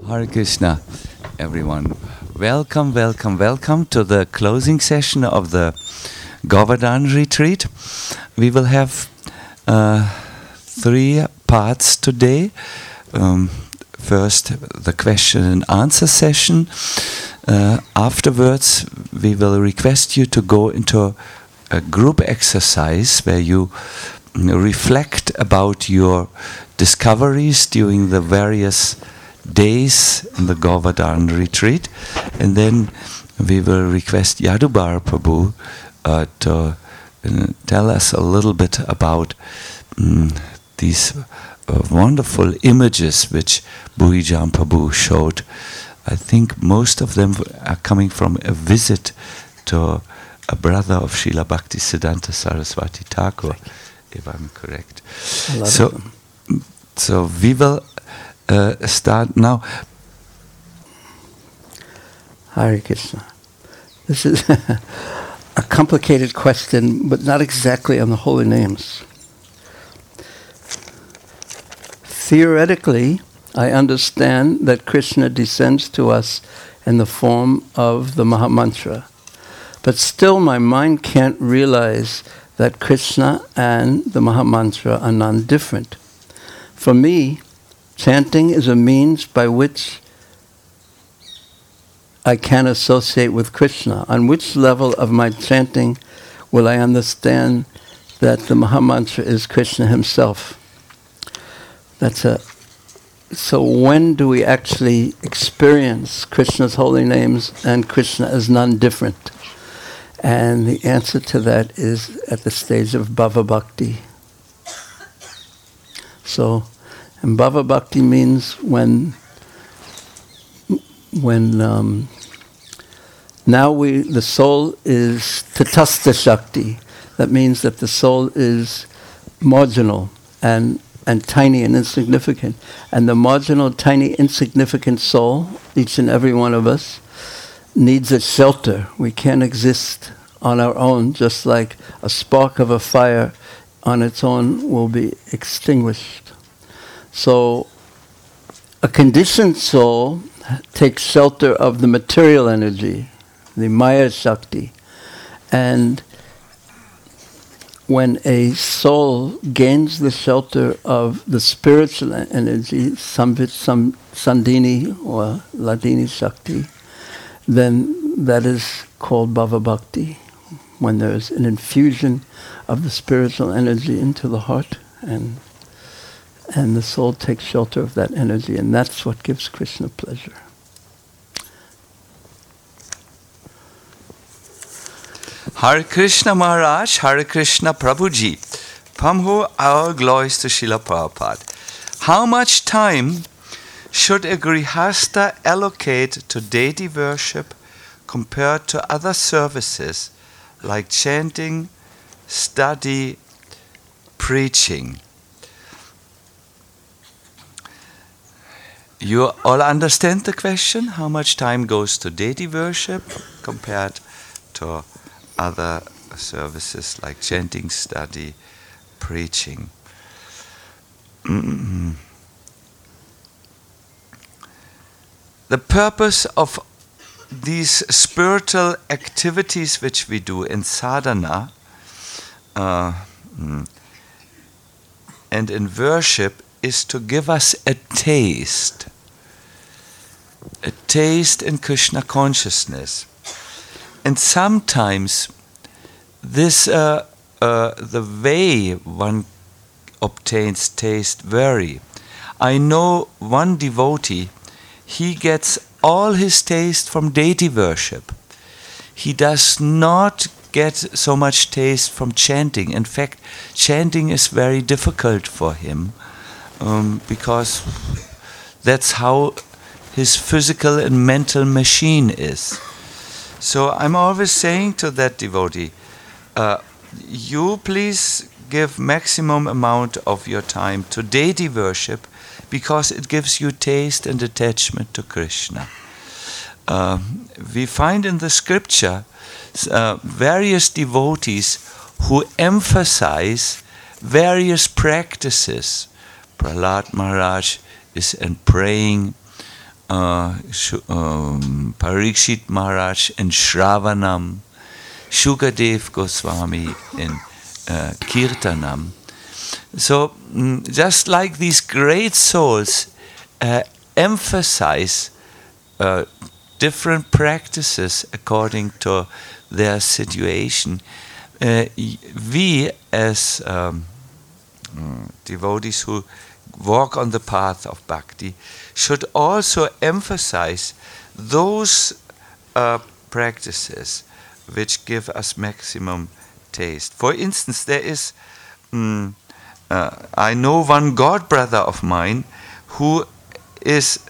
Hare Krishna, everyone. Welcome, welcome, welcome to the closing session of the Govardhan retreat. We will have 3 parts today. First, the question and answer session. Afterwards, we will request you to go into a group exercise where you reflect about your discoveries during the various days in the Govardhan retreat, and then we will request Yadubar Prabhu to tell us a little bit about these wonderful images which Bhuijan Prabhu showed. I think most of them are coming from a visit to a brother of Srila Bhaktisiddhanta Saraswati Thakur, if I'm correct. So we will start now. Hare Krishna. This is a complicated question, but not exactly on the holy names. Theoretically, I understand that Krishna descends to us in the form of the Mahamantra, but still my mind can't realize that Krishna and the Mahamantra are non-different. For me, chanting is a means by which I can associate with Krishna. On which level of my chanting will I understand that the Mahamantra is Krishna himself? So when do we actually experience Krishna's holy names and Krishna as non-different? And the answer to that is at the stage of Bhava Bhakti. So, and Bhava Bhakti means when the soul is Tatastha Shakti. That means that the soul is marginal and tiny and insignificant. And the marginal, tiny, insignificant soul, each and every one of us, needs a shelter. We can't exist on our own, just like a spark of a fire on its own will be extinguished. So a conditioned soul takes shelter of the material energy, the Maya Shakti. And when a soul gains the shelter of the spiritual energy, Samvit, Sandhini or Ladini Shakti, then that is called Bhava Bhakti, when there is an infusion of the spiritual energy into the heart, and the soul takes shelter of that energy, and that's what gives Krishna pleasure. Hare Krishna Maharaj, Hare Krishna Prabhuji. Pamho, our glories to Srila Prabhupada. How much time should a grihasta allocate to deity worship compared to other services like chanting, study, preaching? You all understand the question? How much time goes to deity worship compared to other services like chanting, study, preaching? The purpose of these spiritual activities which we do in sadhana and in worship is to give us a taste in Krishna consciousness. And sometimes this the way one obtains taste vary. I know one devotee, he gets all his taste from deity worship. He does not get so much taste from chanting. In fact, chanting is very difficult for him because that's how his physical and mental machine is. So I'm always saying to that devotee, you please give maximum amount of your time to deity worship because it gives you taste and attachment to Krishna. We find in the scripture various devotees who emphasize various practices. Prahlad Maharaj is in praying Parikshit Maharaj in Shravanam, Shukadev Goswami in Kirtanam. So just like these great souls emphasize different practices according to their situation, we as devotees who walk on the path of bhakti should also emphasize those practices which give us maximum taste. For instance, there is, I know one god brother of mine who is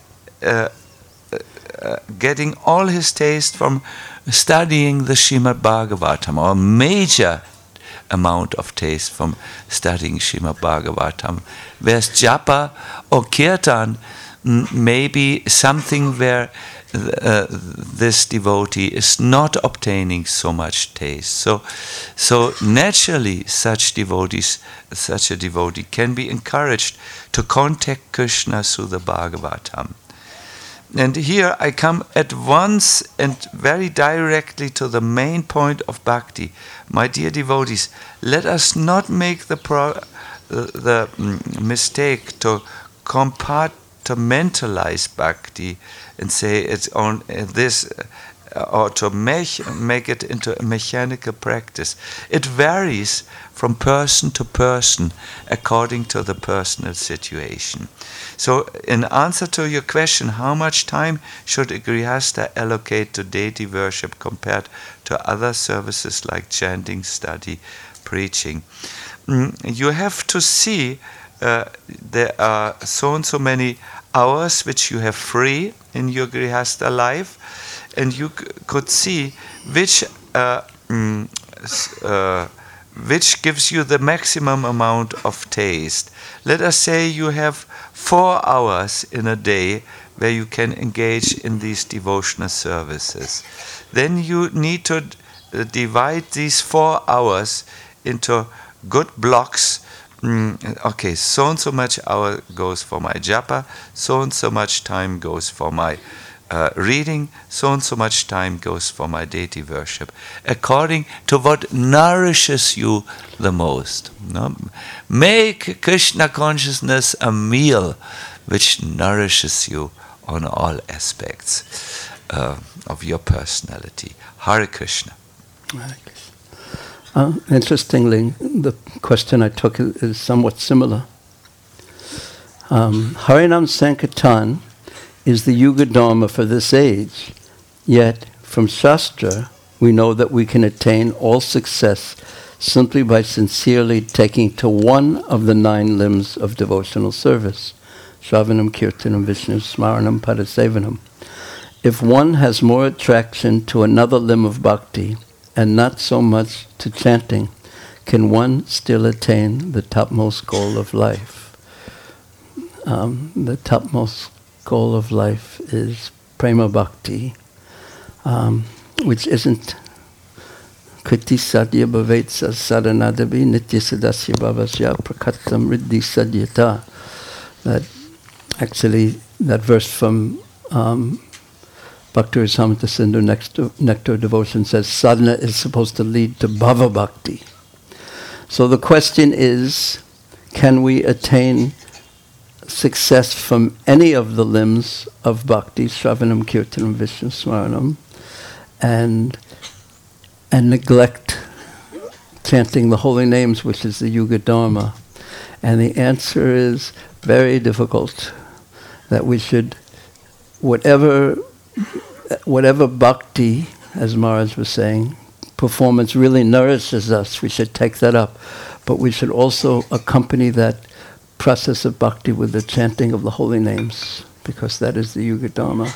getting all his taste from studying the Srimad Bhagavatam, or a major amount of taste from studying Srimad Bhagavatam. Whereas japa or kirtan may be something where this devotee is not obtaining so much taste. So naturally, such a devotee can be encouraged to contact Krishna through the Bhagavatam. And here I come at once and very directly to the main point of bhakti. My dear devotees, let us not make the mistake to compartmentalize bhakti and say it's on this, or to make it into a mechanical practice. It varies from person to person according to the personal situation. So in answer to your question, how much time should a grihastha allocate to deity worship compared to other services like chanting, study, preaching? You have to see there are so and so many hours which you have free in your grihastha life, and you could see which gives you the maximum amount of taste. Let us say you have 4 hours in a day where you can engage in these devotional services. Then you need to divide these 4 hours into good blocks. Okay, so and so much hour goes for my japa, so and so much time goes for my reading, so and so much time goes for my deity worship, according to what nourishes you the most. No? Make Krishna consciousness a meal which nourishes you on all aspects of your personality. Hare Krishna. Hare Krishna. Interestingly, the question I took is somewhat similar. Harinam Sankirtan is the Yuga Dharma for this age, yet from Shastra we know that we can attain all success simply by sincerely taking to one of the 9 limbs of devotional service, Shravanam, Kirtanam, Vishnu, Smaranam, Padasevanam. If one has more attraction to another limb of bhakti and not so much to chanting, can one still attain the topmost goal of life? The topmost goal of life is prema bhakti, which isn't kriti sadhya bhavetsa sadhanadabi nitya sadasya bhavasya prakatam riddhi sadyata. That actually, that verse from Bhakti Rasamrita Sindhu Nectar Devotion says sadhana is supposed to lead to bhava bhakti. So the question is, can we attain success from any of the limbs of bhakti, Shravanam, Kirtanam, Vishnu Smaranam, and neglect chanting the holy names, which is the Yuga Dharma? And the answer is very difficult. That we should, whatever bhakti, as Maharaj was saying, performance really nourishes us, we should take that up. But we should also accompany that process of bhakti with the chanting of the holy names, because that is the Yuga Dharma.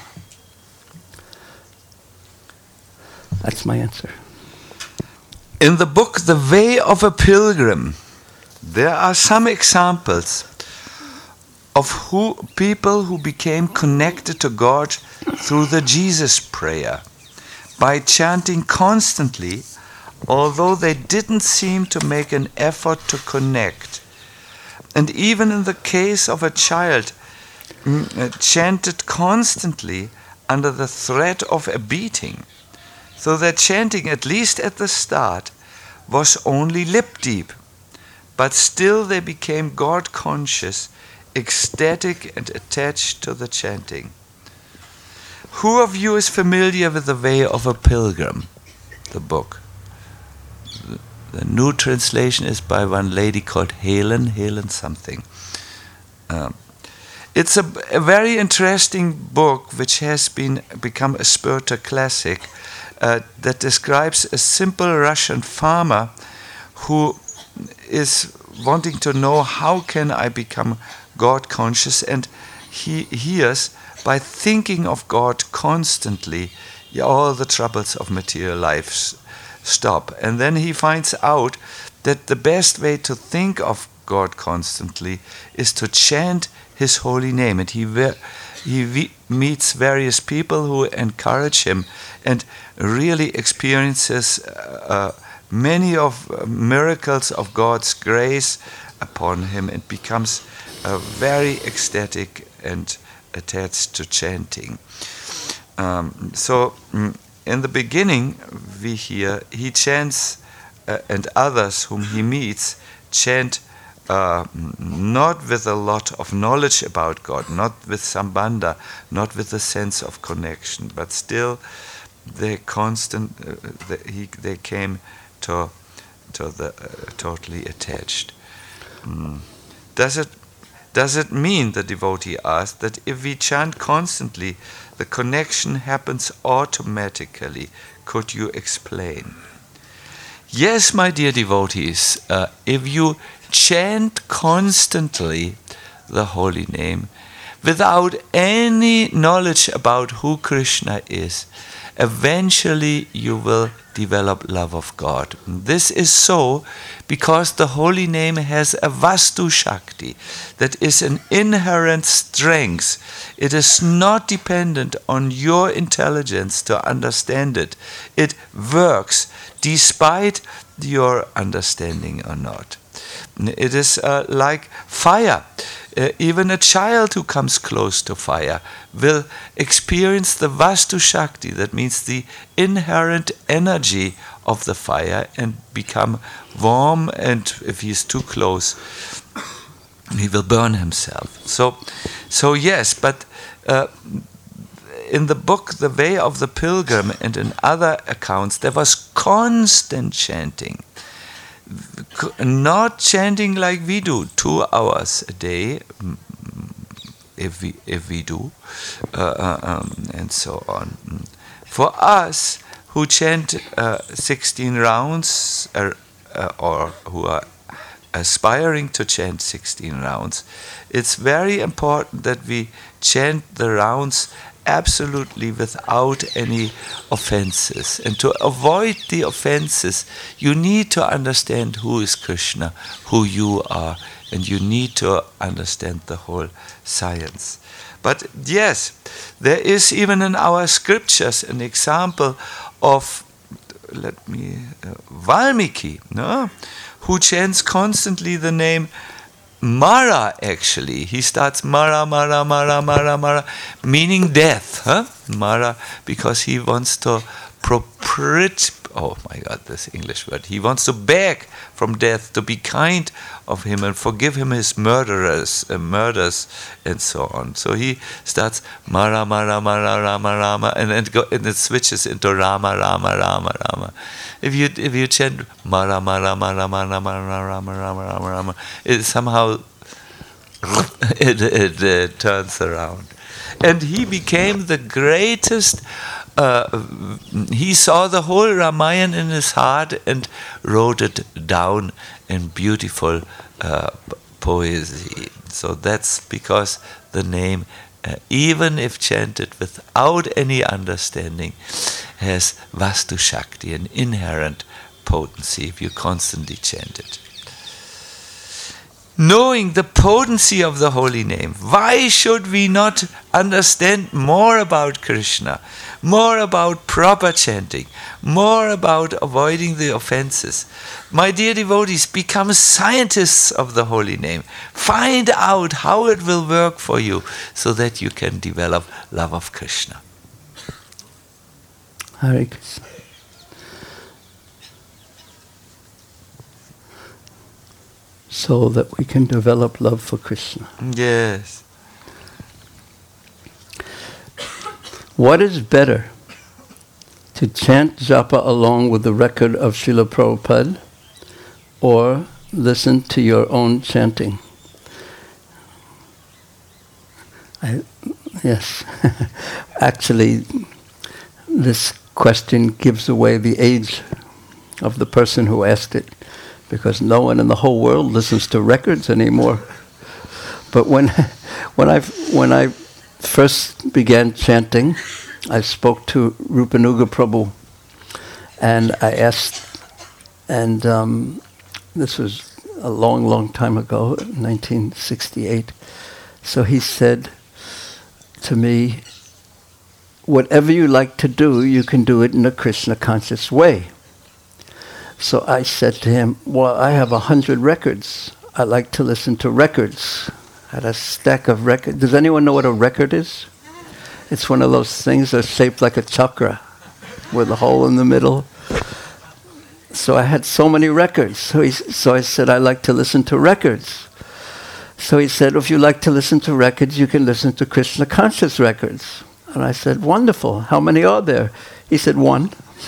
That's my answer. In the book The Way of a Pilgrim, there are some examples of people who became connected to God through the Jesus prayer by chanting constantly, although they didn't seem to make an effort to connect. And even in the case of a child, chanted constantly under the threat of a beating. So their chanting, at least at the start, was only lip deep. But still they became God conscious, ecstatic and attached to the chanting. Who of you is familiar with The Way of a Pilgrim, the book? The new translation is by one lady called Helen something. It's a very interesting book which has become a spiritual classic that describes a simple Russian farmer who is wanting to know how can I become God conscious, and he hears by thinking of God constantly all the troubles of material life stop. And then he finds out that the best way to think of God constantly is to chant His holy name. And he meets various people who encourage him and really experiences many of miracles of God's grace upon him, and becomes very ecstatic and attached to chanting. So in the beginning we hear he chants and others whom he meets chant not with a lot of knowledge about God, not with sambandha, not with a sense of connection, but still they came to the totally attached. Does it mean, the devotee asked, that if we chant constantly, the connection happens automatically? Could you explain? Yes, my dear devotees, if you chant constantly the holy name without any knowledge about who Krishna is, eventually you will develop love of God. This is so because the holy name has a Vastu Shakti, that is an inherent strength. It is not dependent on your intelligence to understand it. It works despite your understanding or not. It is like fire. Even a child who comes close to fire will experience the Vastu Shakti, that means the inherent energy of the fire, and become warm, and if he is too close, he will burn himself. So yes, but in the book The Way of the Pilgrim and in other accounts, there was constant chanting. Not chanting like we do, 2 hours a day, if we do, and so on. For us who chant 16 rounds, or who are aspiring to chant 16 rounds, it's very important that we chant the rounds absolutely without any offenses. And to avoid the offenses, you need to understand who is Krishna, who you are, and you need to understand the whole science. But yes, there is even in our scriptures an example of, Valmiki, no? Who chants constantly the name Mara, actually. He starts Mara, Mara, Mara, Mara, Mara, meaning death. Huh? Mara, because he wants to oh my God, this English word. He wants to beg from death to be kind of him and forgive him his murders, and so on. So he starts Mara, Mara, Mara, Rama, Rama, and it switches into Rama, Rama, Rama, Rama. If you chant Mara, Mara, Mara, Mara, Mara, Rama, Rama, Rama, Rama, it somehow it turns around. And he became the greatest. He saw the whole Ramayana in his heart and wrote it down in beautiful poesy. So that's because the name, even if chanted without any understanding, has Vastu Shakti, an inherent potency if you constantly chant it. knowing the potency of the holy name. Why should we not understand more about Krishna, more about proper chanting, more about avoiding the offenses? My dear devotees, become scientists of the holy name. Find out how it will work for you so that you can develop love of Krishna. Hare Krishna. So that we can develop love for Krishna. Yes. What is better, to chant japa along with the record of Srila Prabhupada or listen to your own chanting? Yes. Actually, this question gives away the age of the person who asked it, because no one in the whole world listens to records anymore. But when I first began chanting, I spoke to Rupanuga Prabhu, and I asked, and this was a long, long time ago, 1968. So he said to me, whatever you like to do, you can do it in a Krishna conscious way. So I said to him, well, I have 100 records. I like to listen to records. I had a stack of records. Does anyone know what a record is? It's one of those things that are shaped like a chakra with a hole in the middle. So I had so many records. So I said, I like to listen to records. So he said, if you like to listen to records, you can listen to Krishna conscious records. And I said, wonderful. How many are there? He said, one.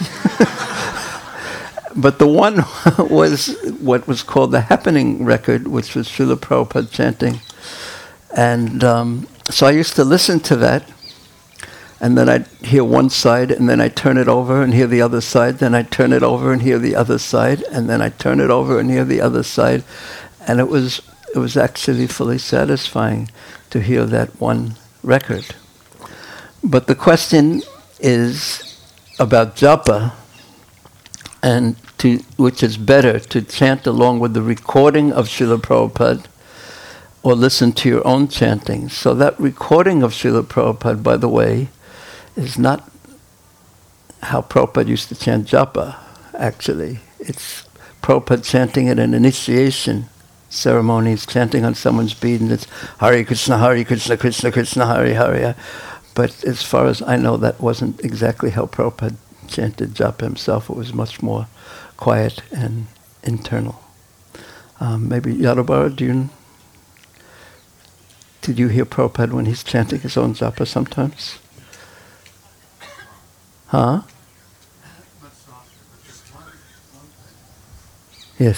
But the one was what was called the happening record, which was Srila Prabhupada chanting. And so I used to listen to that, and then I'd hear one side, and then I'd turn it over and hear the other side, then I'd turn it over and hear the other side, and then I'd turn it over and hear the other side. And it was actually fully satisfying to hear that one record. But the question is about japa, and which is better, to chant along with the recording of Srila Prabhupada or listen to your own chanting. So that recording of Srila Prabhupada, by the way, is not how Prabhupada used to chant japa, actually. It's Prabhupada chanting at an initiation ceremony. It's chanting on someone's bead, and it's Hare Krishna, Krishna Krishna, Hare Hare. But as far as I know, that wasn't exactly how Prabhupada chanted japa himself. It was much more quiet and internal. Maybe Yadavara, did you hear Prabhupada when he's chanting his own japa sometimes? Huh? Yes.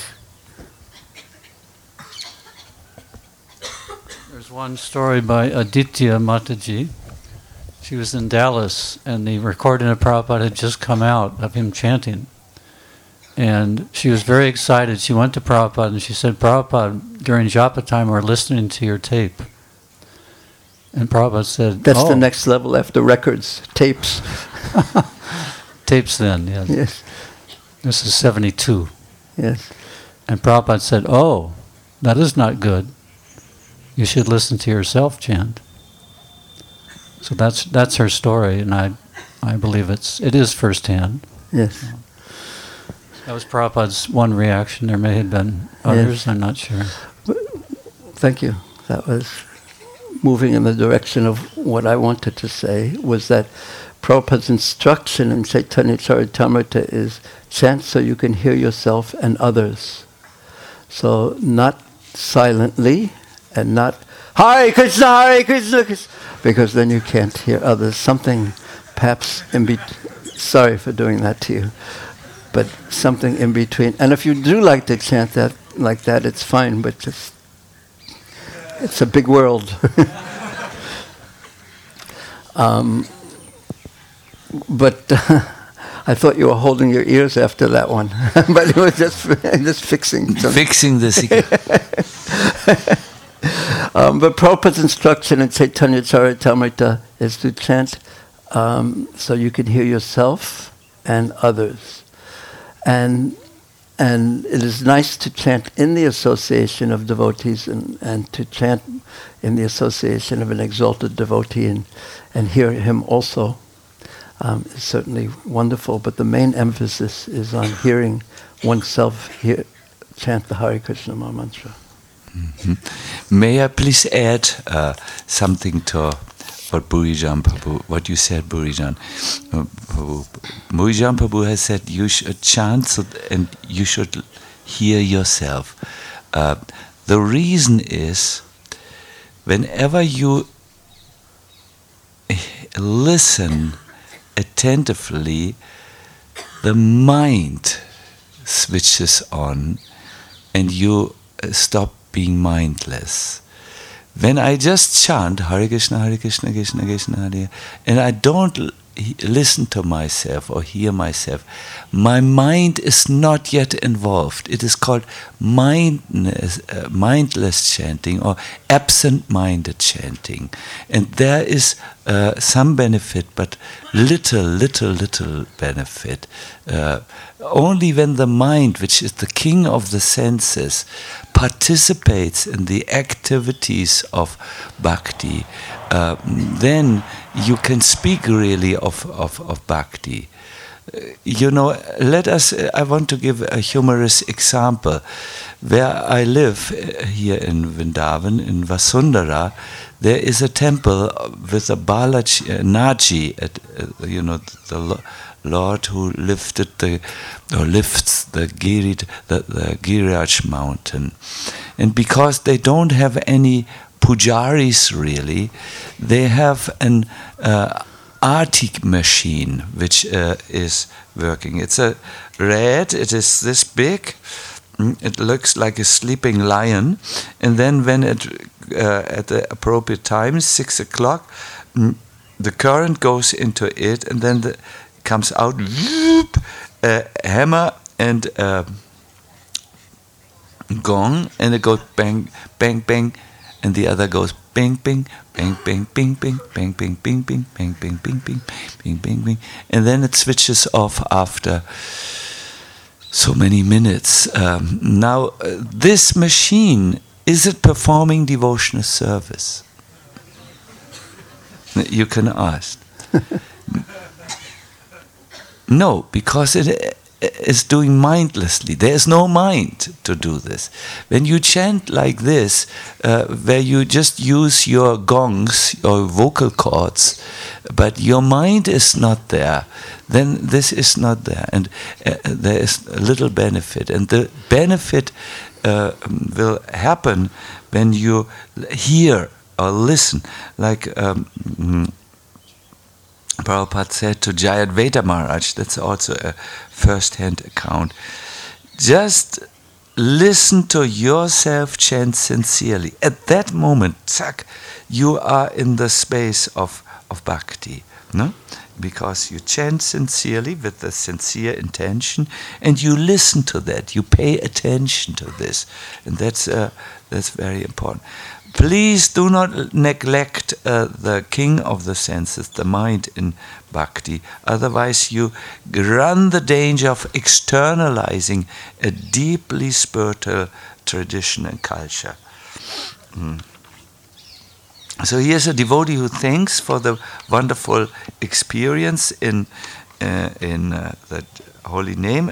There's one story by Aditya Mataji. She was in Dallas, and the recording of Prabhupada had just come out of him chanting. And she was very excited. She went to Prabhupada and she said, Prabhupada, during japa time, we're listening to your tape. And Prabhupada said, That's the next level after records, tapes. Tapes then, yes. Yes. This is 72. Yes. And Prabhupada said, oh, that is not good. You should listen to yourself chant. So that's her story, and I believe it is firsthand. Yes. That was Prabhupada's one reaction. There may have been others, yes. I'm not sure. Thank you. That was moving in the direction of what I wanted to say, was that Prabhupada's instruction in Chaitanya Charitamrita is chant so you can hear yourself and others. So not silently and not Hare Krishna, Krishna, because then you can't hear others. Something perhaps in between. Sorry for doing that to you. But something in between. And if you do like to chant that like that, it's fine, but just, it's a big world. But I thought you were holding your ears after that one. But it was just fixing something. Fixing this again. But Prabhupada's instruction in Chaitanya Charitamrita is to chant so you can hear yourself and others. And and it is nice to chant in the association of devotees and to chant in the association of an exalted devotee and hear him also. Is certainly wonderful, but the main emphasis is on hearing oneself chant the Hare Krishna Maha Mantra. Mm-hmm. May I please add something to what Burijan Prabhu, what you said, Burijan. Burijan Prabhu has said you should chant and you should hear yourself. The reason is, whenever you listen attentively, the mind switches on and you stop being mindless. When I just chant Hare Krishna, Krishna Krishna, Hare, and I don't listen to myself or hear myself, my mind is not yet involved. It is called mindless chanting or absent-minded chanting. And there is some benefit, but little benefit. Only when the mind, which is the king of the senses, participates in the activities of bhakti, then you can speak really of bhakti. I want to give a humorous example. Where I live here in Vrindavan, in Vasundhara, there is a temple with a Balaji, Naji, the Lord who lifts the Giriraj mountain. And because they don't have any pujaris really, they have an Artik machine which is working. It's a red, it is this big, it looks like a sleeping lion, and then when it at the appropriate time, 6 o'clock, the current goes into it, and then comes out a hammer and gong, and it goes bang, bang, bang, and the other goes bang, bang, bang, bang, bing, bing, bang, bang, bing, bing, bang, bang, bing, bing, bing, bing, bing, and then it switches off after so many minutes. Now, this machine, is it performing devotional service? You can ask. No, because it is doing mindlessly. There is no mind to do this. When you chant like this, where you just use your gongs, your vocal cords, but your mind is not there, then this is not there. And there is a little benefit. And the benefit will happen when you hear or listen. Like Prabhupada said to Jayadvaita Maharaj, that's also a first-hand account, just listen to yourself chant sincerely. At that moment, you are in the space of bhakti, no? Because you chant sincerely with the sincere intention, and you listen to that, you pay attention to this, and that's very important. Please do not neglect the king of the senses, the mind, in bhakti. Otherwise, you run the danger of externalizing a deeply spiritual tradition and culture. So here's a devotee who thanks for the wonderful experience in the holy name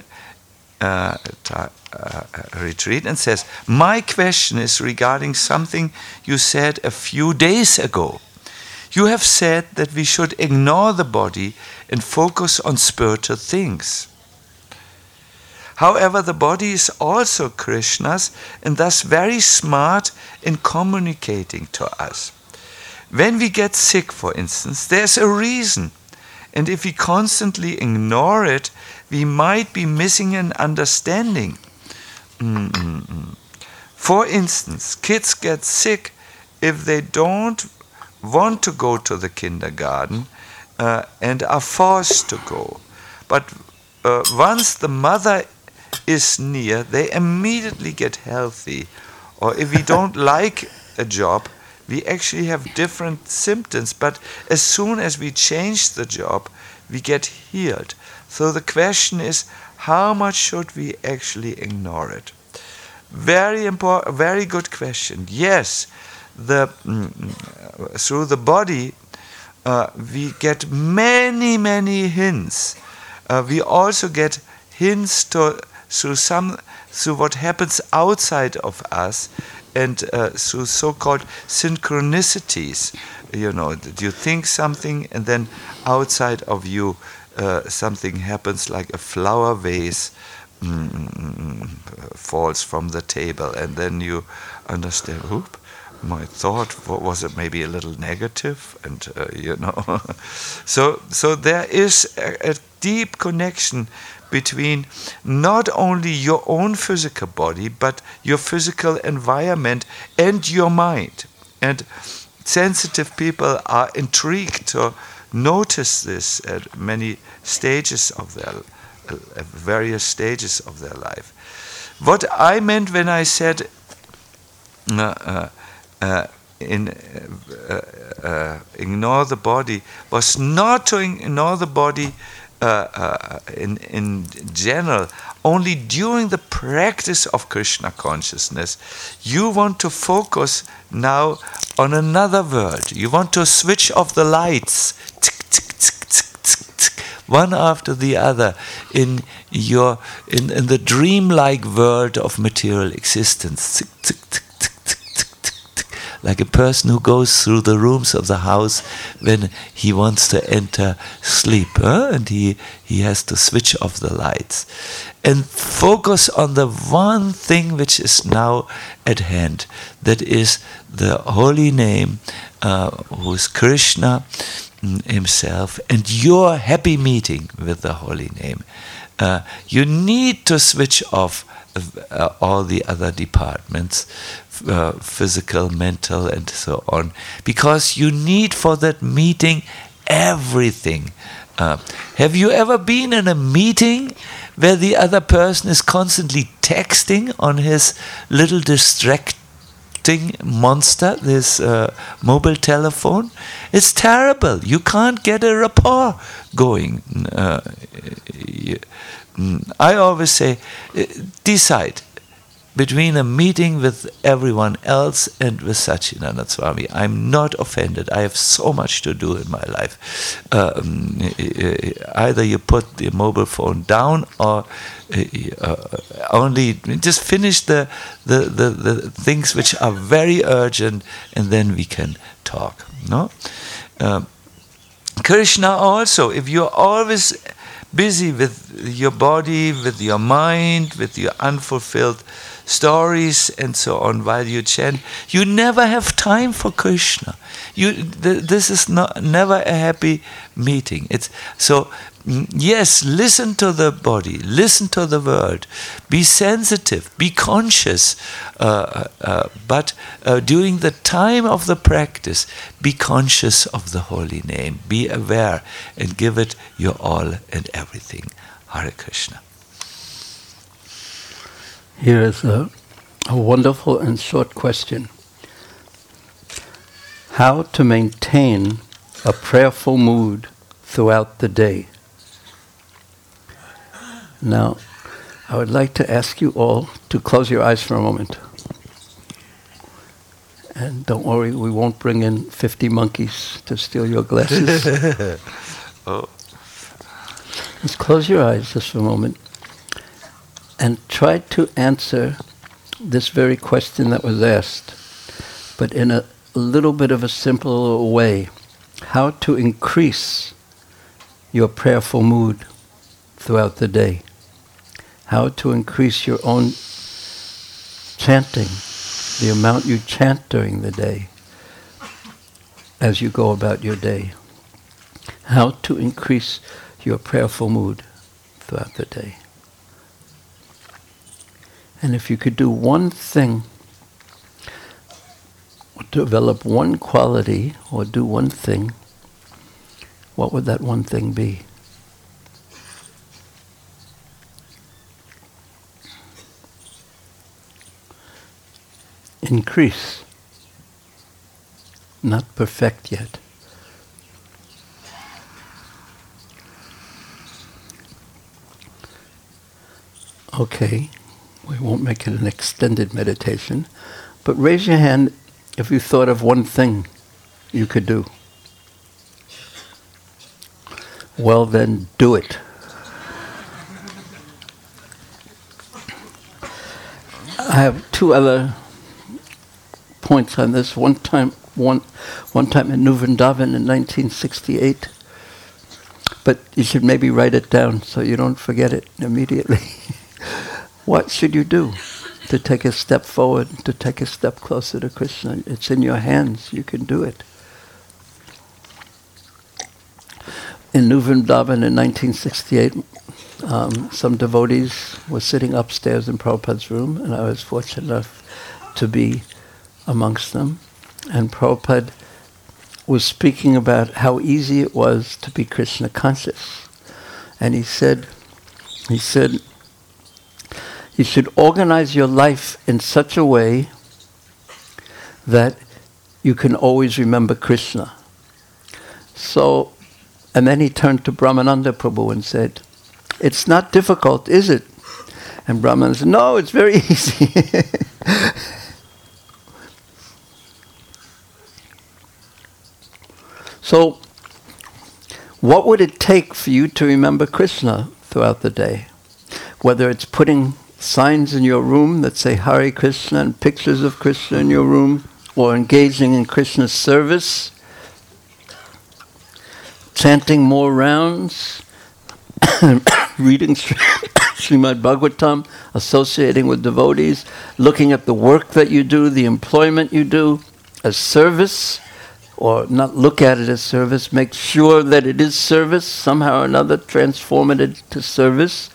retreat, and says, my question is regarding something you said a few days ago. You have said that we should ignore the body and focus on spiritual things. However, the body is also Krishna's and thus very smart in communicating to us. When we get sick, for instance, there's a reason. And if we constantly ignore it, we might be missing an understanding. For instance, kids get sick if they don't want to go to the kindergarten and are forced to go. But once the mother is near, they immediately get healthy. Or if we don't like a job, We actually have different symptoms, but as soon as we change the job, we get healed. So the question is, how much should we actually ignore it? Very important, very good question. Yes, through the body, we get many, many hints. We also get hints through what happens outside of us, and through so-called synchronicities. You think something, and then outside of you, something happens, like a flower vase falls from the table, and then you understand, oop, my thought was it maybe a little negative, and so there is a deep connection between not only your own physical body, but your physical environment and your mind. And sensitive people are intrigued to notice this at many stages of their various stages of their life. What I meant when I said ignore the body was not to ignore the body in general. Only during the practice of Krishna consciousness, you want to focus now on another world. You want to switch off the lights, one after the other, in the dreamlike world of material existence. Like a person who goes through the rooms of the house when he wants to enter sleep, and he has to switch off the lights and focus on the one thing which is now at hand, that is the holy name, who is Krishna himself, and your happy meeting with the holy name. You need to switch off all the other departments, physical, mental, and so on, because you need for that meeting everything. Have you ever been in a meeting where the other person is constantly texting on his little distracting monster, this mobile telephone? It's terrible. You can't get a rapport going. I always say, decide between a meeting with everyone else and with Satchidananda Swami. I'm not offended. I have so much to do in my life. Either you put the mobile phone down, or only just finish the things which are very urgent, and then we can talk. No, Krishna also, if you're always busy with your body, with your mind, with your unfulfilled stories and so on while you chant, you never have time for Krishna. This is never a happy meeting. Yes, listen to the body, listen to the world, be sensitive, be conscious, but during the time of the practice, be conscious of the holy name, be aware, and give it your all and everything. Hare Krishna. Here is a wonderful and short question. How to maintain a prayerful mood throughout the day? Now, I would like to ask you all to close your eyes for a moment. And don't worry, we won't bring in 50 monkeys to steal your glasses. Oh. Just close your eyes just for a moment and try to answer this very question that was asked, but in a little bit of a simpler way. How to increase your prayerful mood throughout the day. How to increase your own chanting, the amount you chant during the day as you go about your day. How to increase your prayerful mood throughout the day. And if you could do one thing, or develop one quality, or do one thing, what would that one thing be? Increase not perfect yet. Okay, we won't make it an extended meditation, but raise your hand if you thought of one thing you could do. Well then, do it. I have two other points on this. One time in New Vrindavan in 1968. But you should maybe write it down so you don't forget it immediately. What should you do to take a step forward, to take a step closer to Krishna? It's in your hands. You can do it. In New Vrindavan in 1968, some devotees were sitting upstairs in Prabhupada's room, and I was fortunate enough to be amongst them. And Prabhupada was speaking about how easy it was to be Krishna conscious. And he said, you should organize your life in such a way that you can always remember Krishna. So, and then he turned to Brahmananda Prabhu and said, it's not difficult, is it? And Brahmananda said, no, it's very easy. So, what would it take for you to remember Krishna throughout the day? Whether it's putting signs in your room that say Hare Krishna and pictures of Krishna in your room, or engaging in Krishna's service, chanting more rounds, reading Srimad Bhagavatam, associating with devotees, looking at the work that you do, the employment you do as service, or not look at it as service, make sure that it is service, somehow or another transform it into service.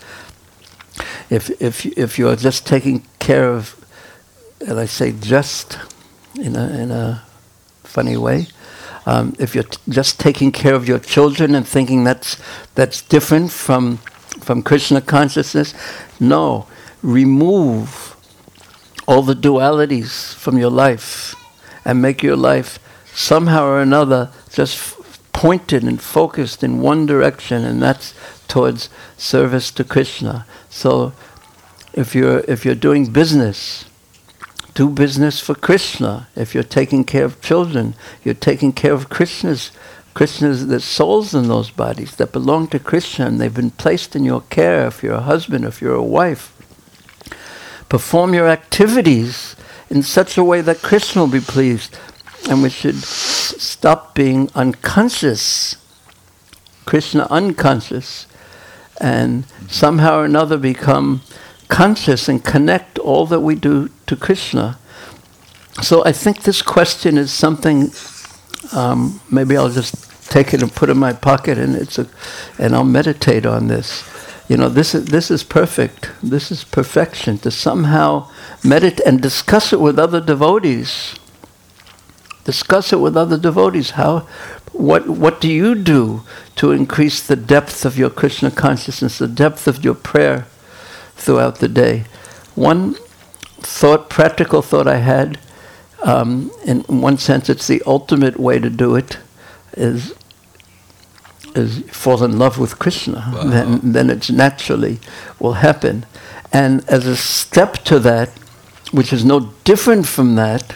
If you're just taking care of, and I say just in a funny way, if you're just taking care of your children and thinking that's different from Krishna consciousness, no, remove all the dualities from your life and make your life somehow or another just pointed and focused in one direction, and that's towards service to Krishna. So if you're doing business, do business for Krishna. If you're taking care of children, you're taking care of Krishna's, the souls in those bodies that belong to Krishna, and they've been placed in your care. If you're a husband, if you're a wife, perform your activities in such a way that Krishna will be pleased. And we should stop being unconscious, Krishna unconscious, and somehow or another become conscious and connect all that we do to Krishna. So I think this question is something, maybe I'll just take it and put it in my pocket, and I'll meditate on this. You know, this is perfect. This is perfection, to somehow meditate and discuss it with other devotees. Discuss it with other devotees. What do you do to increase the depth of your Krishna consciousness, the depth of your prayer throughout the day? One practical thought I had, in one sense it's the ultimate way to do it, is fall in love with Krishna. Wow. Then it naturally will happen. And as a step to that, which is no different from that,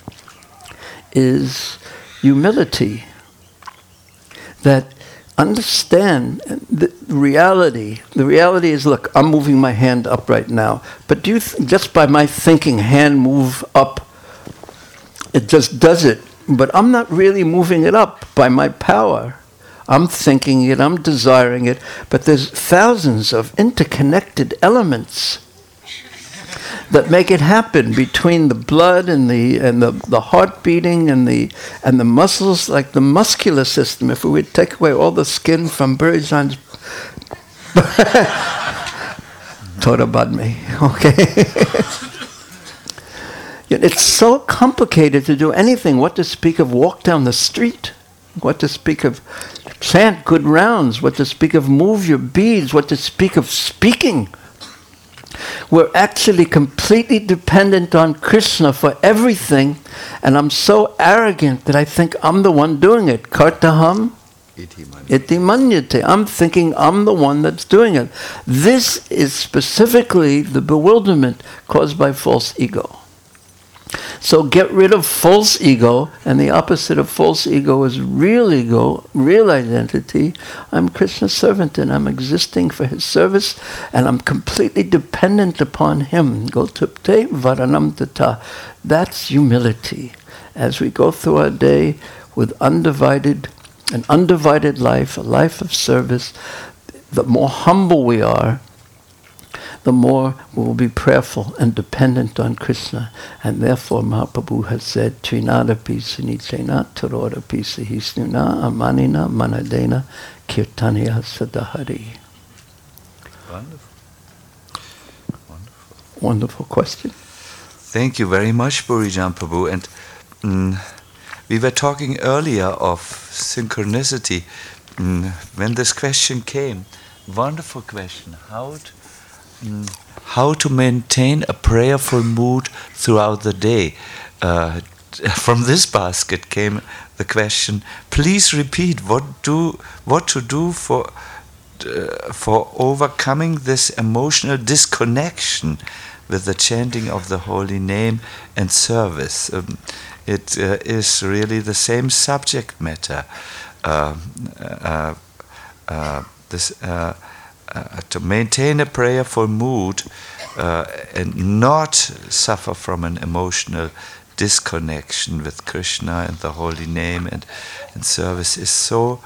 is humility. That understand the reality. The reality is, look, I'm moving my hand up right now, but do you just by my thinking hand move up, it just does it. But I'm not really moving it up by my power. I'm thinking it, I'm desiring it, but there's thousands of interconnected elements that make it happen between the blood and the heart beating and the muscles, like the muscular system. If we would take away all the skin from Burijan's Toda Badme, okay? It's so complicated to do anything. What to speak of walk down the street? What to speak of chant good rounds? What to speak of move your beads? What to speak of speaking? We're actually completely dependent on Krishna for everything, and I'm so arrogant that I think I'm the one doing it. Kartaham iti manyate. I'm thinking I'm the one that's doing it. This is specifically the bewilderment caused by false ego. So get rid of false ego, and the opposite of false ego is real ego, real identity. I'm Krishna's servant, and I'm existing for his service, and I'm completely dependent upon him. Gotupte varanam tata. That's humility. As we go through our day with an undivided life, a life of service, the more humble we are, the more we will be prayerful and dependent on Krishna. And therefore Mahaprabhu has said, Trinadapi sunichena tarodapi sahisnuna amanina manadena kirtaniya sadahari. Wonderful. Wonderful question. Thank you very much, Burijan Prabhu. And we were talking earlier of synchronicity. When this question came, wonderful question. How to maintain a prayerful mood throughout the day. From this basket came the question, please repeat what to do for overcoming this emotional disconnection with the chanting of the holy name and service. It is really the same subject matter. To maintain a prayerful mood and not suffer from an emotional disconnection with Krishna and the holy name and service is so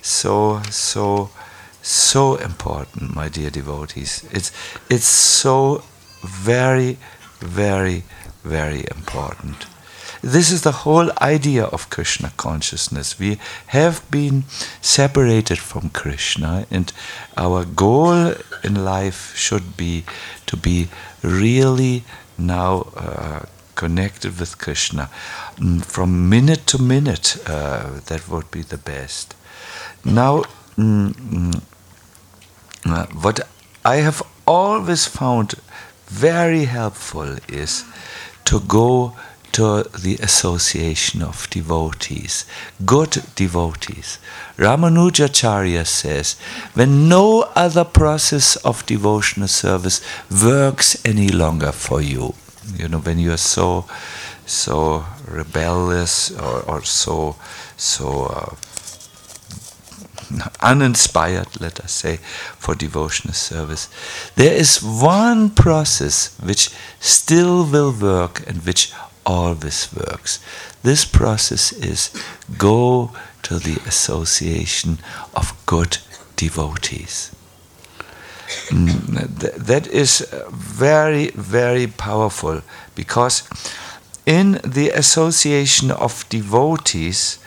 important, my dear devotees. It's so very, very, very important. This is the whole idea of Krishna consciousness. We have been separated from Krishna, and our goal in life should be to be really now connected with Krishna. From minute to minute, that would be the best. Now, what I have always found very helpful is to go to the association of devotees, good devotees. Ramanujacharya says, when no other process of devotional service works any longer for you, when you are so rebellious or so uninspired, let us say, for devotional service, there is one process which still will work and which always works. This process is go to the association of good devotees. That is very, very powerful, because in the association of devotees,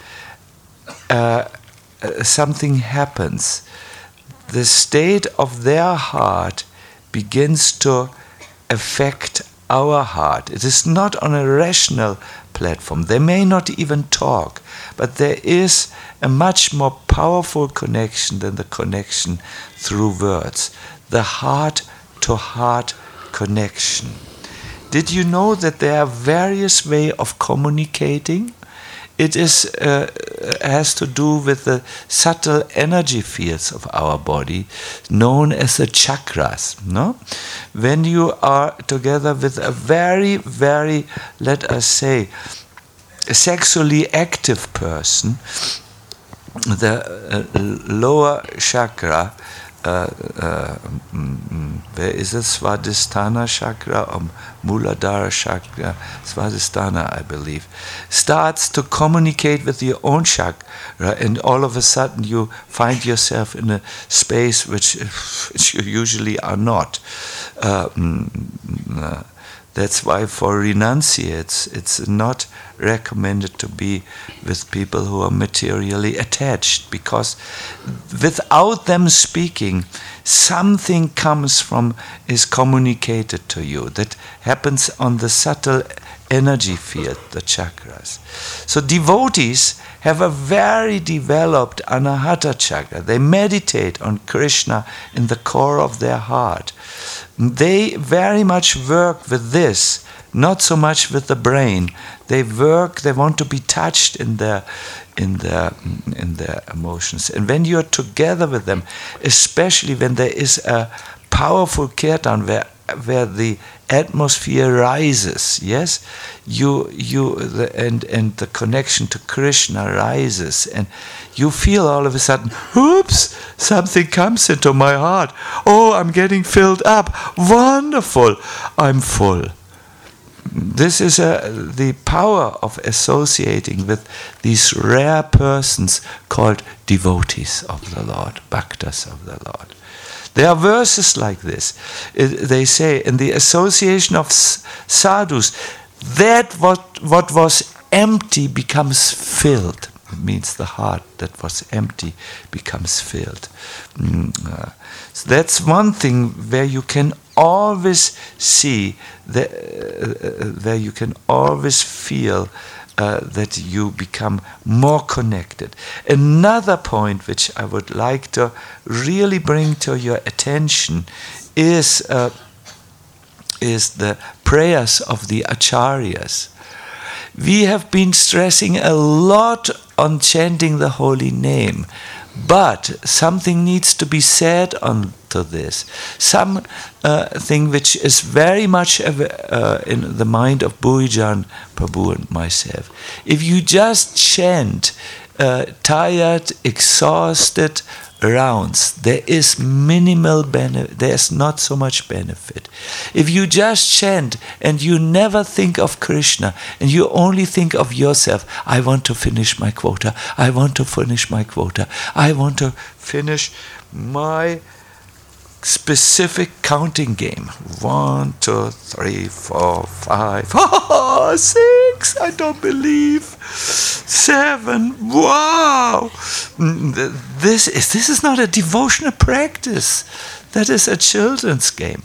something happens. The state of their heart begins to affect our heart. It is not on a rational platform. They may not even talk, but there is a much more powerful connection than the connection through words. The heart-to-heart connection. Did you know that there are various ways of communicating? It has to do with the subtle energy fields of our body, known as the chakras. No? When you are together with a very, very, let us say, sexually active person, the lower chakra, where is it? Svadhisthana chakra or Muladhara chakra? Svadhisthana, I believe, starts to communicate with your own chakra, and all of a sudden you find yourself in a space which you usually are not. That's why for renunciates, it's not recommended to be with people who are materially attached, because without them speaking, something is communicated to you that happens on the subtle energy field, the chakras. So devotees have a very developed Anahata chakra. They meditate on Krishna in the core of their heart. They very much work with this, not so much with the brain. They want to be touched in their emotions. And when you're together with them, especially when there is a powerful kirtan where the atmosphere rises, yes, and the connection to Krishna rises, and you feel all of a sudden, oops, something comes into my heart. Oh, I'm getting filled up. Wonderful, I'm full. This is the power of associating with these rare persons called devotees of the Lord, bhaktas of the Lord. There are verses like this. They say, in the association of sadhus, that what was empty becomes filled. It means the heart that was empty becomes filled. So that's one thing where you can always see, where you can always feel that you become more connected. Another point which I would like to really bring to your attention is the prayers of the acharyas. We have been stressing a lot on chanting the holy name, but something needs to be said onto this. Something which is very much in the mind of Bhuijan Prabhu and myself. If you just chant tired, exhausted rounds, there is minimal benefit. There's not so much benefit. If you just chant and you never think of Krishna and you only think of yourself, I want to finish my quota, I want to finish my quota, I want to finish my specific counting game. 1, 2, 3, 4, 5, 6, I don't believe, 7, wow. This is not a devotional practice. That is a children's game.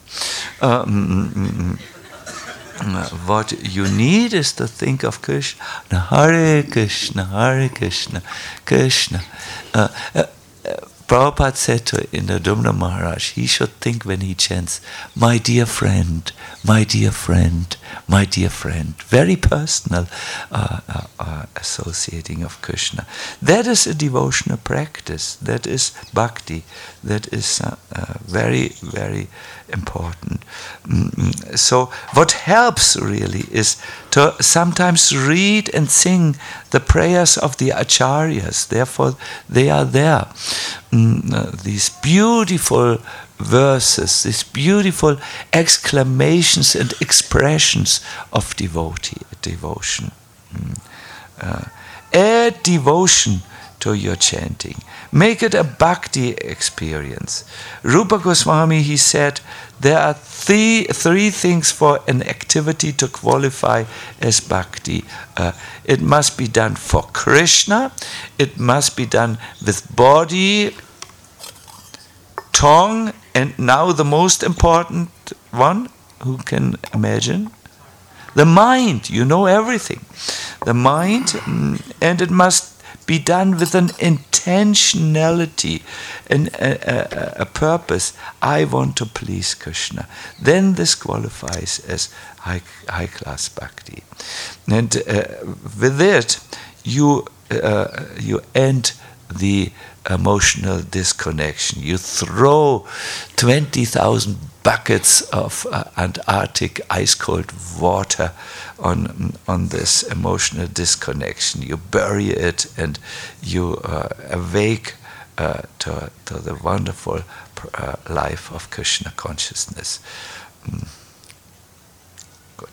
What you need is to think of Krishna, Hare Krishna, Hare Krishna, Krishna. Prabhupada said to Indradumna Maharaj, he should think when he chants, my dear friend, my dear friend, my dear friend. Very personal associating of Krishna. That is a devotional practice. That is bhakti. That is very, very important. So what helps really is to sometimes read and sing the prayers of the acharyas. Therefore, they are there. These beautiful verses, these beautiful exclamations and expressions of devotion. Add devotion to your chanting. Make it a bhakti experience. Rupa Goswami, he said, there are three things for an activity to qualify as bhakti. It must be done for Krishna, it must be done with body, tongue, and now the most important one, who can imagine? The mind. You know everything. The mind, and it must be done with an intentionality and a purpose. I want to please Krishna. Then this qualifies as high class bhakti. And with it, you end the emotional disconnection. You throw 20,000 buckets of Antarctic ice-cold water on this emotional disconnection. You bury it and you awake to the wonderful life of Krishna consciousness. Good.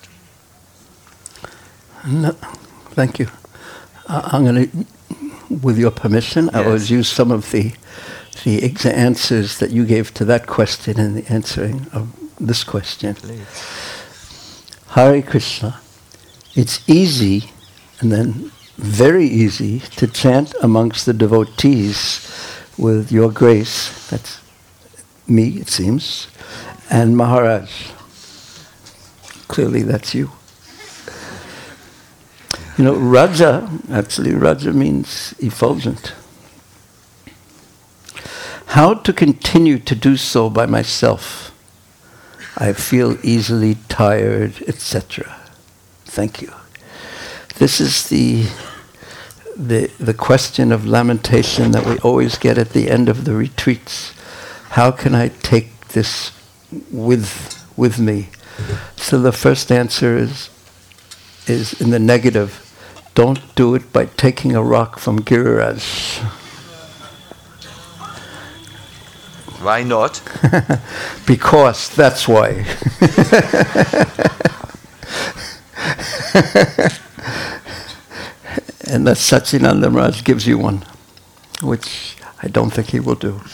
No, thank you. I'm going to, with your permission, yes. I will use some of the answers that you gave to that question in the answering of this question. Please. Hare Krishna. It's easy, and then very easy, to chant amongst the devotees with your grace. That's me, it seems, and Maharaj. Clearly that's you. Raja, actually Raja means effulgent. How to continue to do so by myself? I feel easily tired, etc. Thank you. This is the question of lamentation that we always get at the end of the retreats. How can I take this with me? So the first answer is in the negative. Don't do it by taking a rock from Giriraj. Why not? Because that's why. Unless Satchidananda Maharaj gives you one, which I don't think he will do.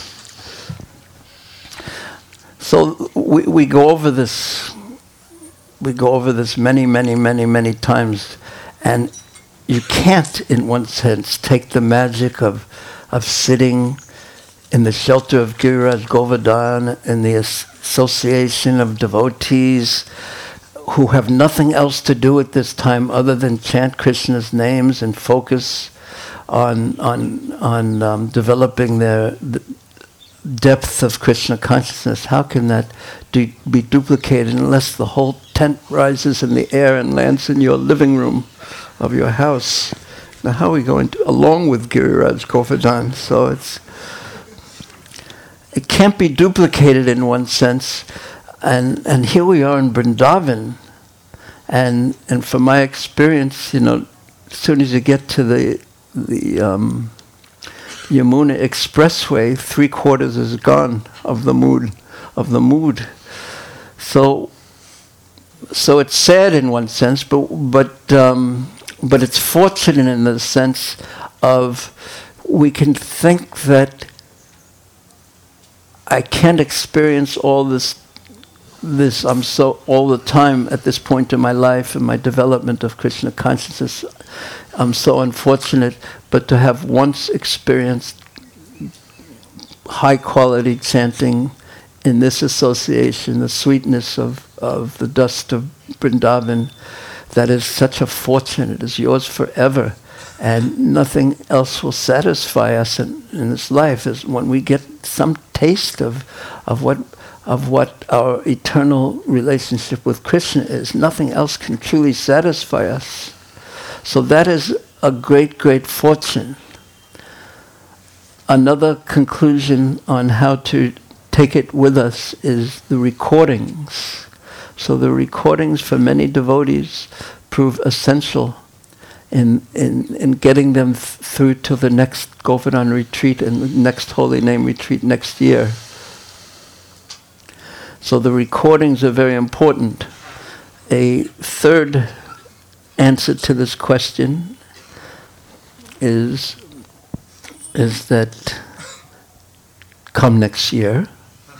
So we go over this. We go over this many times, and you can't, in one sense, take the magic of sitting in the shelter of Giriraj Govardhan, in the association of devotees who have nothing else to do at this time other than chant Krishna's names and focus on developing their depth of Krishna consciousness. How can that be duplicated unless the whole tent rises in the air and lands in your living room of your house? Now, how are we going to, along with Giriraj Govardhan? So it can't be duplicated in one sense. And here we are in Vrindavan, and from my experience, as soon as you get to the Yamuna Expressway, 3/4 is gone of the mood. So it's sad in one sense, but it's fortunate in the sense of we can think that I can't experience all this I'm so all the time at this point in my life and my development of Krishna consciousness. I'm so unfortunate, but to have once experienced high quality chanting in this association, the sweetness of the dust of Vrindavan, that is such a fortune. It is yours forever, and nothing else will satisfy us in this life. Is when we get some taste of what our eternal relationship with Krishna is. Nothing else can truly satisfy us. So that is a great fortune. Another conclusion on how to take it with us is the recordings. So the recordings for many devotees prove essential in getting them through to the next Govardhan retreat and the next Holy Name retreat next year. So the recordings are very important. A third answer to this question is that come next year.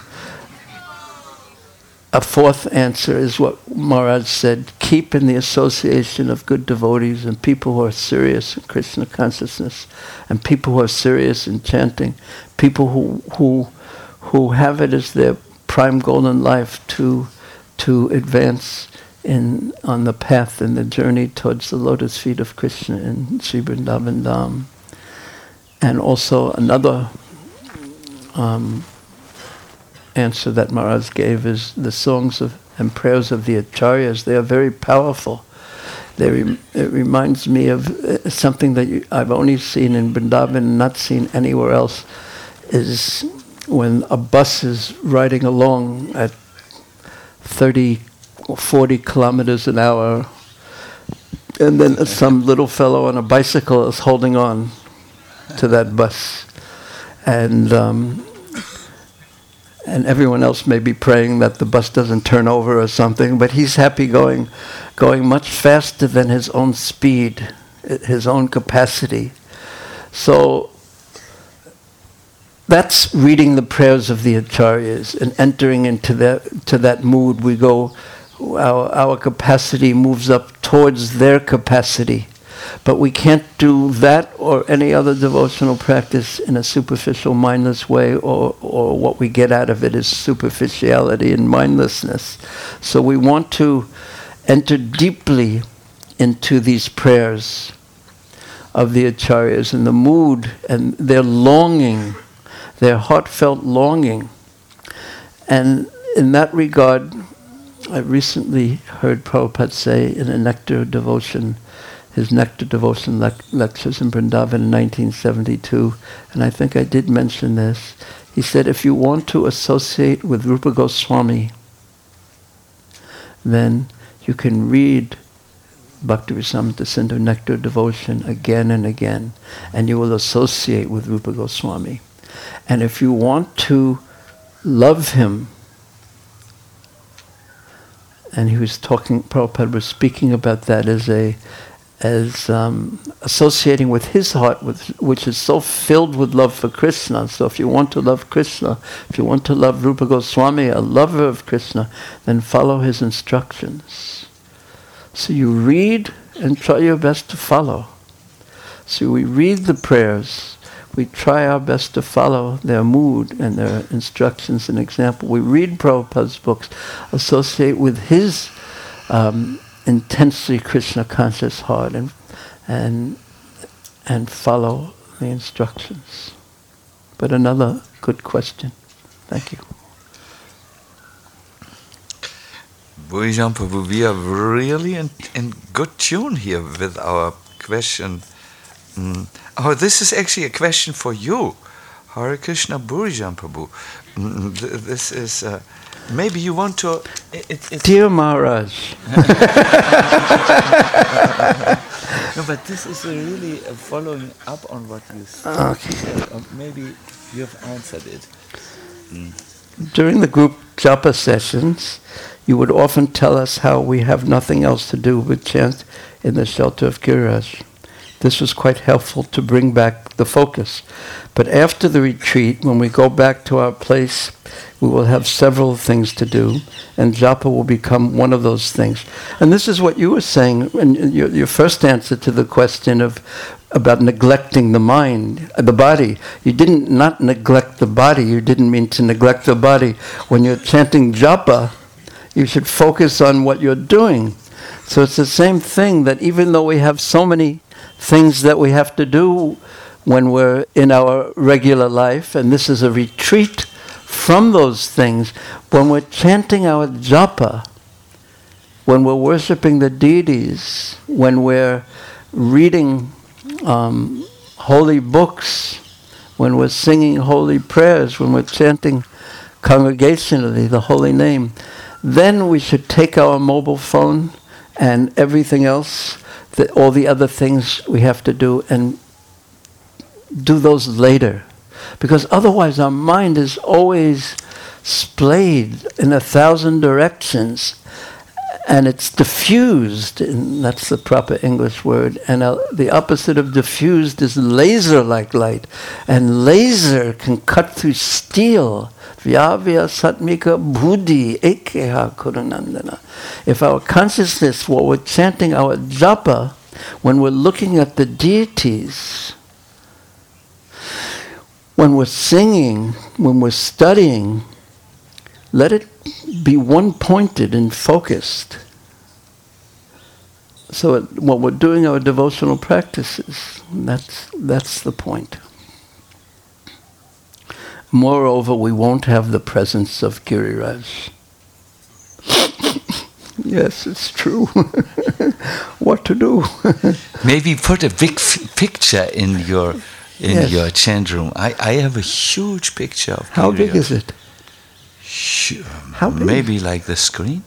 A fourth answer is what Maharaj said, keep in the association of good devotees and people who are serious in Krishna consciousness, and people who are serious in chanting, people who have it as their prime goal in life to advance on the path and the journey towards the lotus feet of Krishna in Sri Vrindavan Dham. And also another answer that Maharaj gave is the songs and prayers of the Acharyas. They are very powerful. It reminds me of something that I've only seen in Vrindavan, not seen anywhere else, is when a bus is riding along at 30 or 40 kilometers an hour, and then some little fellow on a bicycle is holding on to that bus. And everyone else may be praying that the bus doesn't turn over or something, but he's happy going much faster than his own speed, his own capacity. So that's reading the prayers of the Acharyas and entering into that mood. We go, our capacity moves up towards their capacity. But we can't do that or any other devotional practice in a superficial, mindless way, or what we get out of it is superficiality and mindlessness. So we want to enter deeply into these prayers of the acharyas and the mood and their longing, their heartfelt longing. And in that regard, I recently heard Prabhupada say in a Nectar Devotion, his Nectar Devotion lectures in Vrindavan in 1972, and I think I did mention this. He said, if you want to associate with Rupa Goswami, then you can read Bhakti-rasamrita Sindhu Nectar Devotion again and again, and you will associate with Rupa Goswami. And if you want to love him, and he was talking, Prabhupada was speaking about that as associating with his heart, which is so filled with love for Krishna. So if you want to love Krishna, if you want to love Rupa Goswami, a lover of Krishna, then follow his instructions. So you read and try your best to follow. So we read the prayers, we try our best to follow their mood and their instructions and example. We read Prabhupada's books, associate with his intensely Krishna conscious heart, and follow the instructions. But another good question. Thank you. Bhujan Prabhu, we are really in good tune here with our question. Oh, this is actually a question for you. Hare Krishna Bhujan Prabhu. This is, maybe you want to... Dear Maharaj. No, but this is really following up on what you said. Okay. Maybe you have answered it. During the group japa sessions, you would often tell us how we have nothing else to do but chant in the shelter of Giriraj. This was quite helpful to bring back the focus. But after the retreat, when we go back to our place, we will have several things to do, and japa will become one of those things. And this is what you were saying in your first answer to the question about neglecting the mind, the body. You didn't not neglect the body. You didn't mean to neglect the body. When you're chanting japa, you should focus on what you're doing. So it's the same thing, that even though we have so many things that we have to do when we're in our regular life, and this is a retreat from those things, when we're chanting our japa, when we're worshipping the deities, when we're reading holy books, when we're singing holy prayers, when we're chanting congregationally the holy name, then we should take our mobile phone and everything else, all the other things we have to do, and do those later. Because otherwise our mind is always splayed in 1,000 directions, and it's diffused, and that's the proper English word. And the opposite of diffused is laser-like light. And laser can cut through steel. Vyavya satmika buddhi ekeha kurunandana. If our consciousness, while we're chanting our japa, when we're looking at the deities, when we're singing, when we're studying, let it be one-pointed and focused. So when we're doing our devotional practices, that's the point. Moreover, we won't have the presence of Giriraj. Yes, it's true. What to do? Maybe put a big picture in your your chant room. I have a huge picture of Giriraj. How big is it? How big? Maybe like the screen.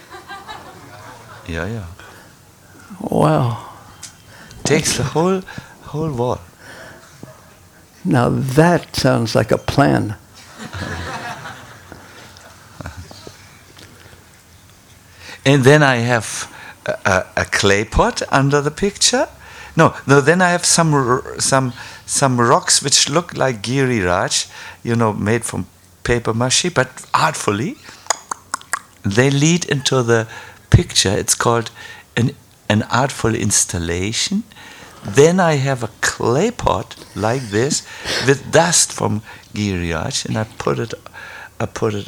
Yeah. Wow. Takes the whole wall. Now that sounds like a plan. And then I have a clay pot under the picture. No. Then I have some rocks which look like Giriraj, made from paper mache, but artfully. They lead into the picture. It's called an artful installation. Then I have a clay pot like this with dust from Giriraj, and I put it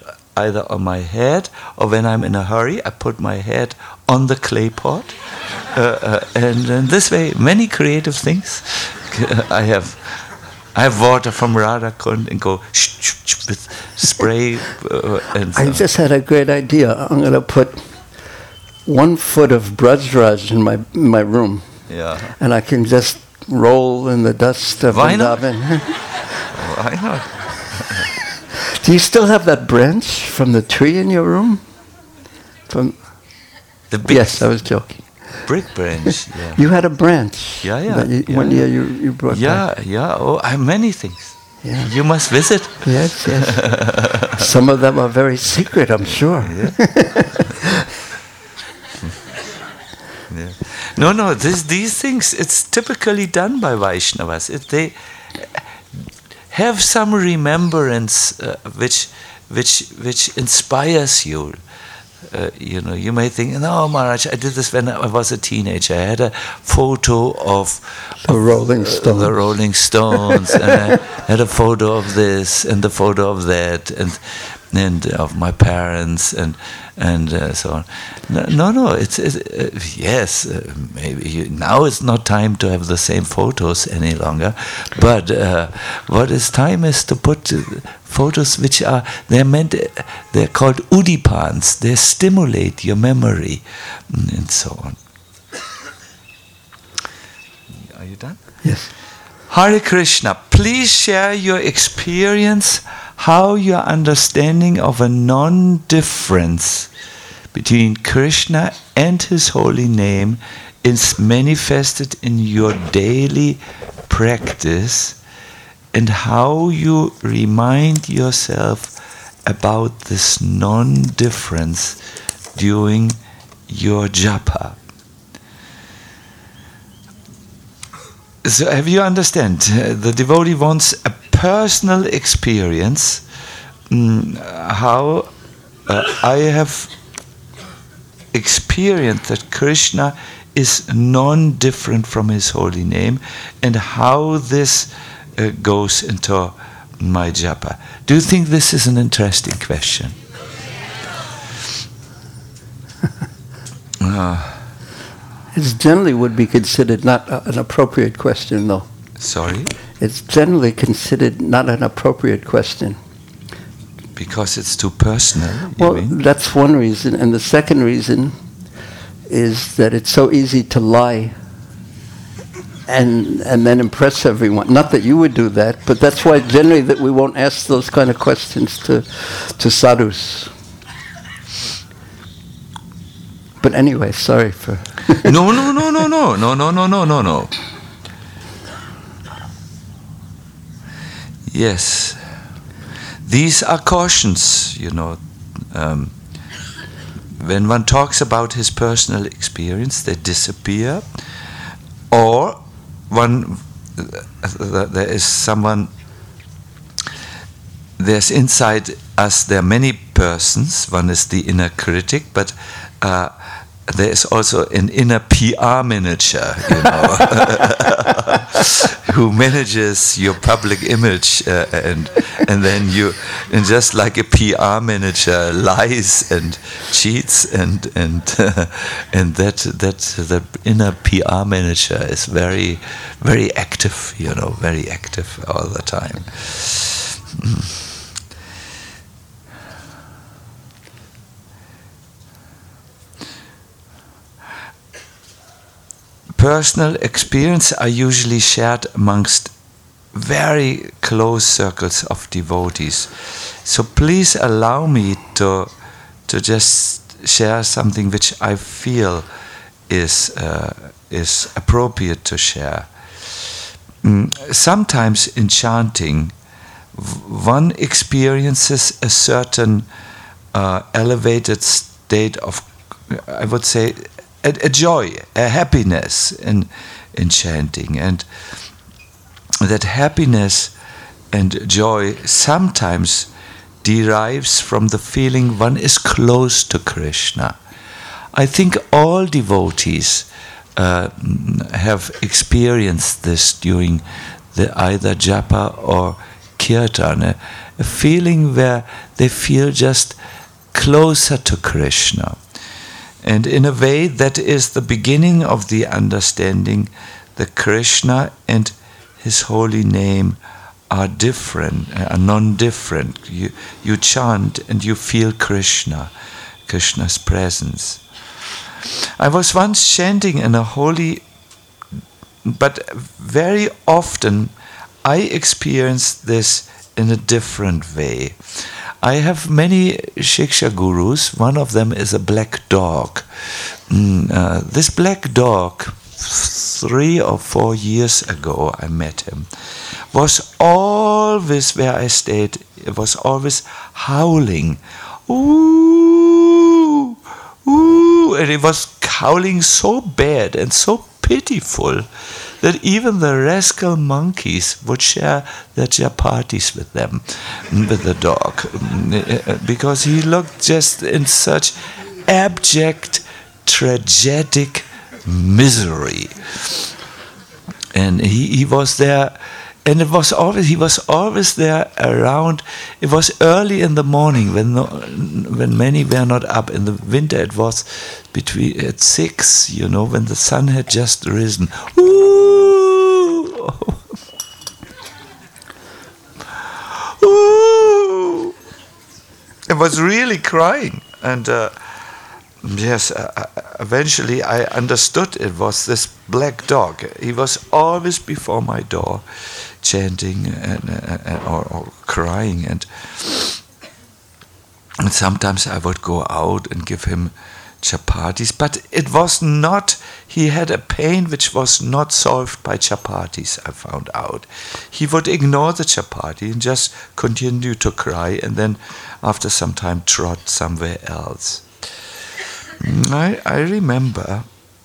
either on my head, or when I'm in a hurry, I put my head on the clay pot and in this way, many creative things. I have water from Radha Kund and go with spray. And I just had a great idea. I'm going to put 1 foot of Braj in my room. Yeah. And I can just roll in the dust of Why not? Vrindavan. Why not? Do you still have that branch from the tree in your room? From The big Yes, I was joking. brick branch. Yeah. You had a branch. Yeah, yeah, that yeah. One year you brought back. Yeah. Oh, I have many things. Yeah. You must visit. Yes, yes. Some of them are very secret, I'm sure. Yeah. Yeah. No. These things, it's typically done by Vaishnavas. They have some remembrance which inspires you. You may think, no, Maharaj, I did this when I was a teenager. I had a photo of The Rolling Stones. The Rolling Stones, and I had a photo of this and the photo of that, and of my parents, and so on. No. It's yes. Maybe now it's not time to have the same photos any longer, but what is time is to put photos which they're called udipans. They stimulate your memory, and so on. Are you done? Yes. Hare Krishna, please share your experience, how your understanding of a non-difference between Krishna and his holy name is manifested in your daily practice, and how you remind yourself about this non-difference during your japa. So have you understand? The devotee wants a personal experience, how I have experienced that Krishna is non-different from his holy name, and how this goes into my japa. Do you think this is an interesting question? It generally would be considered not an appropriate question, though. Sorry? It's generally considered not an appropriate question. Because it's too personal, you Well, mean? that's one reason. And the second reason is that it's so easy to lie and then impress everyone. Not that you would do that, but that's why generally that we won't ask those kind of questions to sadhus. But anyway, sorry for... No. Yes. These are cautions, when one talks about his personal experience, they disappear, or there's inside us, there are many persons. One is the inner critic, but there is also an inner PR manager, who manages your public image, and then and just like a PR manager lies and cheats, and that the inner PR manager is very, very active, very active all the time. Personal experience are usually shared amongst very close circles of devotees. So please allow me to just share something which I feel is appropriate to share. Sometimes in chanting, one experiences a certain elevated state of, I would say, a joy, a happiness in chanting, and that happiness and joy sometimes derives from the feeling one is close to Krishna. I think all devotees have experienced this during either japa or kirtan, a feeling where they feel just closer to Krishna. And in a way, that is the beginning of the understanding that Krishna and his holy name are different, are non-different. You chant and you feel Krishna's presence. I was once chanting in a holy, but very often I experienced this in a different way. I have many Shiksha gurus. One of them is a black dog. This black dog, 3 or 4 years ago I met him, was always, where I stayed, it was always howling. Ooh, ooh, and it was howling so bad and so pitiful that even the rascal monkeys would share their chapatis with them, with the dog, because he looked just in such abject, tragic misery. And he was there, and he was always there around. It was early in the morning when many were not up. In the winter it was at 6, when the sun had just risen. Ooh! Ooh! It was really crying, and yes, eventually I understood it was this black dog. He was always before my door, chanting or crying, and sometimes I would go out and give him chapatis, but it was not, he had a pain which was not solved by chapatis, I found out. He would ignore the chapati and just continue to cry, and then after some time trot somewhere else. I remember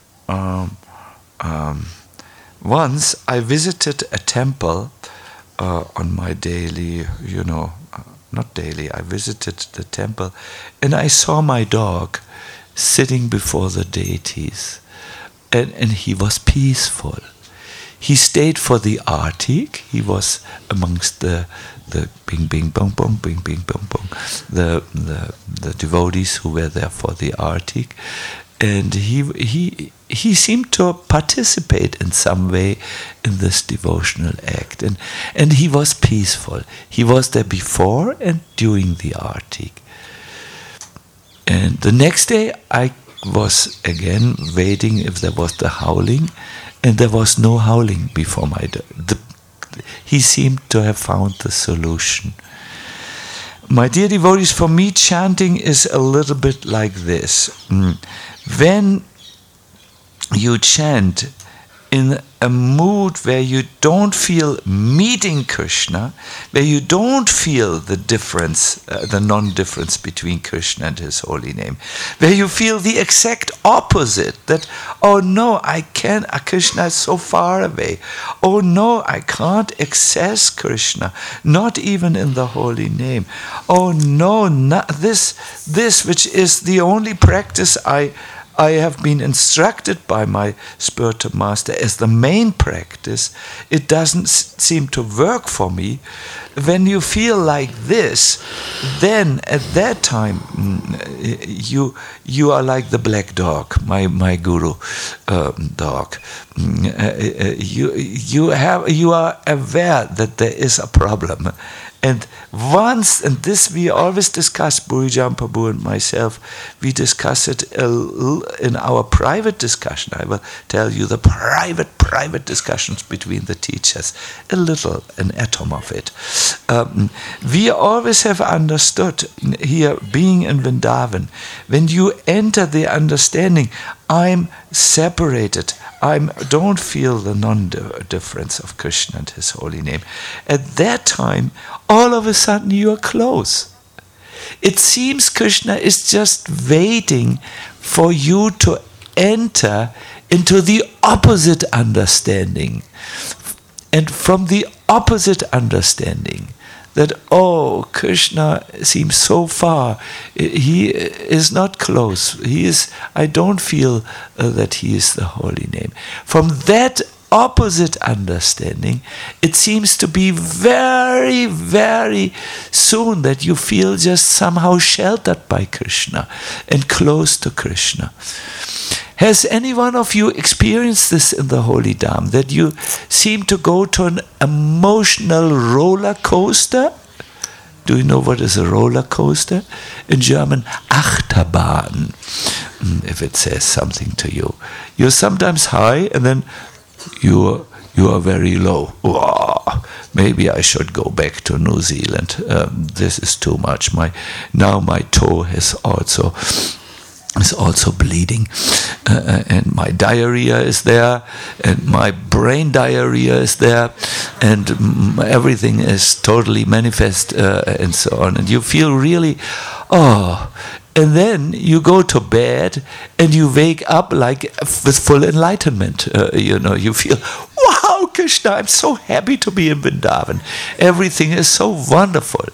once I visited a temple on my daily, not daily, I visited the temple, and I saw my dog sitting before the deities, and he was peaceful. He stayed for the artik. He was amongst the bing bing bong bong, bing bing bong bong, the devotees who were there for the artik, and he seemed to participate in some way in this devotional act, and he was peaceful. He was there before and during the artik. And the next day I was again waiting if there was the howling, and there was no howling before my door. He seemed to have found the solution. My dear devotees, for me chanting is a little bit like this. When you chant in a mood where you don't feel meeting Krishna, where you don't feel the difference, the non-difference between Krishna and his holy name, where you feel the exact opposite, that, oh no, Krishna is so far away. Oh no, I can't access Krishna, not even in the holy name. Oh no, this which is the only practice I have been instructed by my spiritual master as the main practice, it doesn't seem to work for me. When you feel like this, then at that time you are like the black dog, my guru dog. You are aware that there is a problem. And this we always discuss, Burijan Prabhu and myself, we discuss it in our private discussion. I will tell you the private discussions between the teachers, an atom of it. We always have understood here, being in Vrindavan, when you enter the understanding, I'm separated, I don't feel the non-difference of Krishna and his holy name. At that time, all of a sudden you are close. It seems Krishna is just waiting for you to enter into the opposite understanding. And from the opposite understanding, that, oh, Krishna seems so far, he is not close, I don't feel that he is the holy name. From that opposite understanding, it seems to be very, very soon that you feel just somehow sheltered by Krishna and close to Krishna. Has any one of you experienced this in the Holy Dham, that you seem to go to an emotional roller coaster? Do you know what is a roller coaster? In German, Achterbahn, if it says something to you. You're sometimes high and then you are very low. Wow, maybe I should go back to New Zealand. This is too much. Now my toe is also bleeding, and my diarrhea is there, and my brain diarrhea is there, and everything is totally manifest, and so on. And you feel really, and then you go to bed and you wake up like with full enlightenment. You feel, wow, Krishna, I'm so happy to be in Vrindavan. Everything is so wonderful.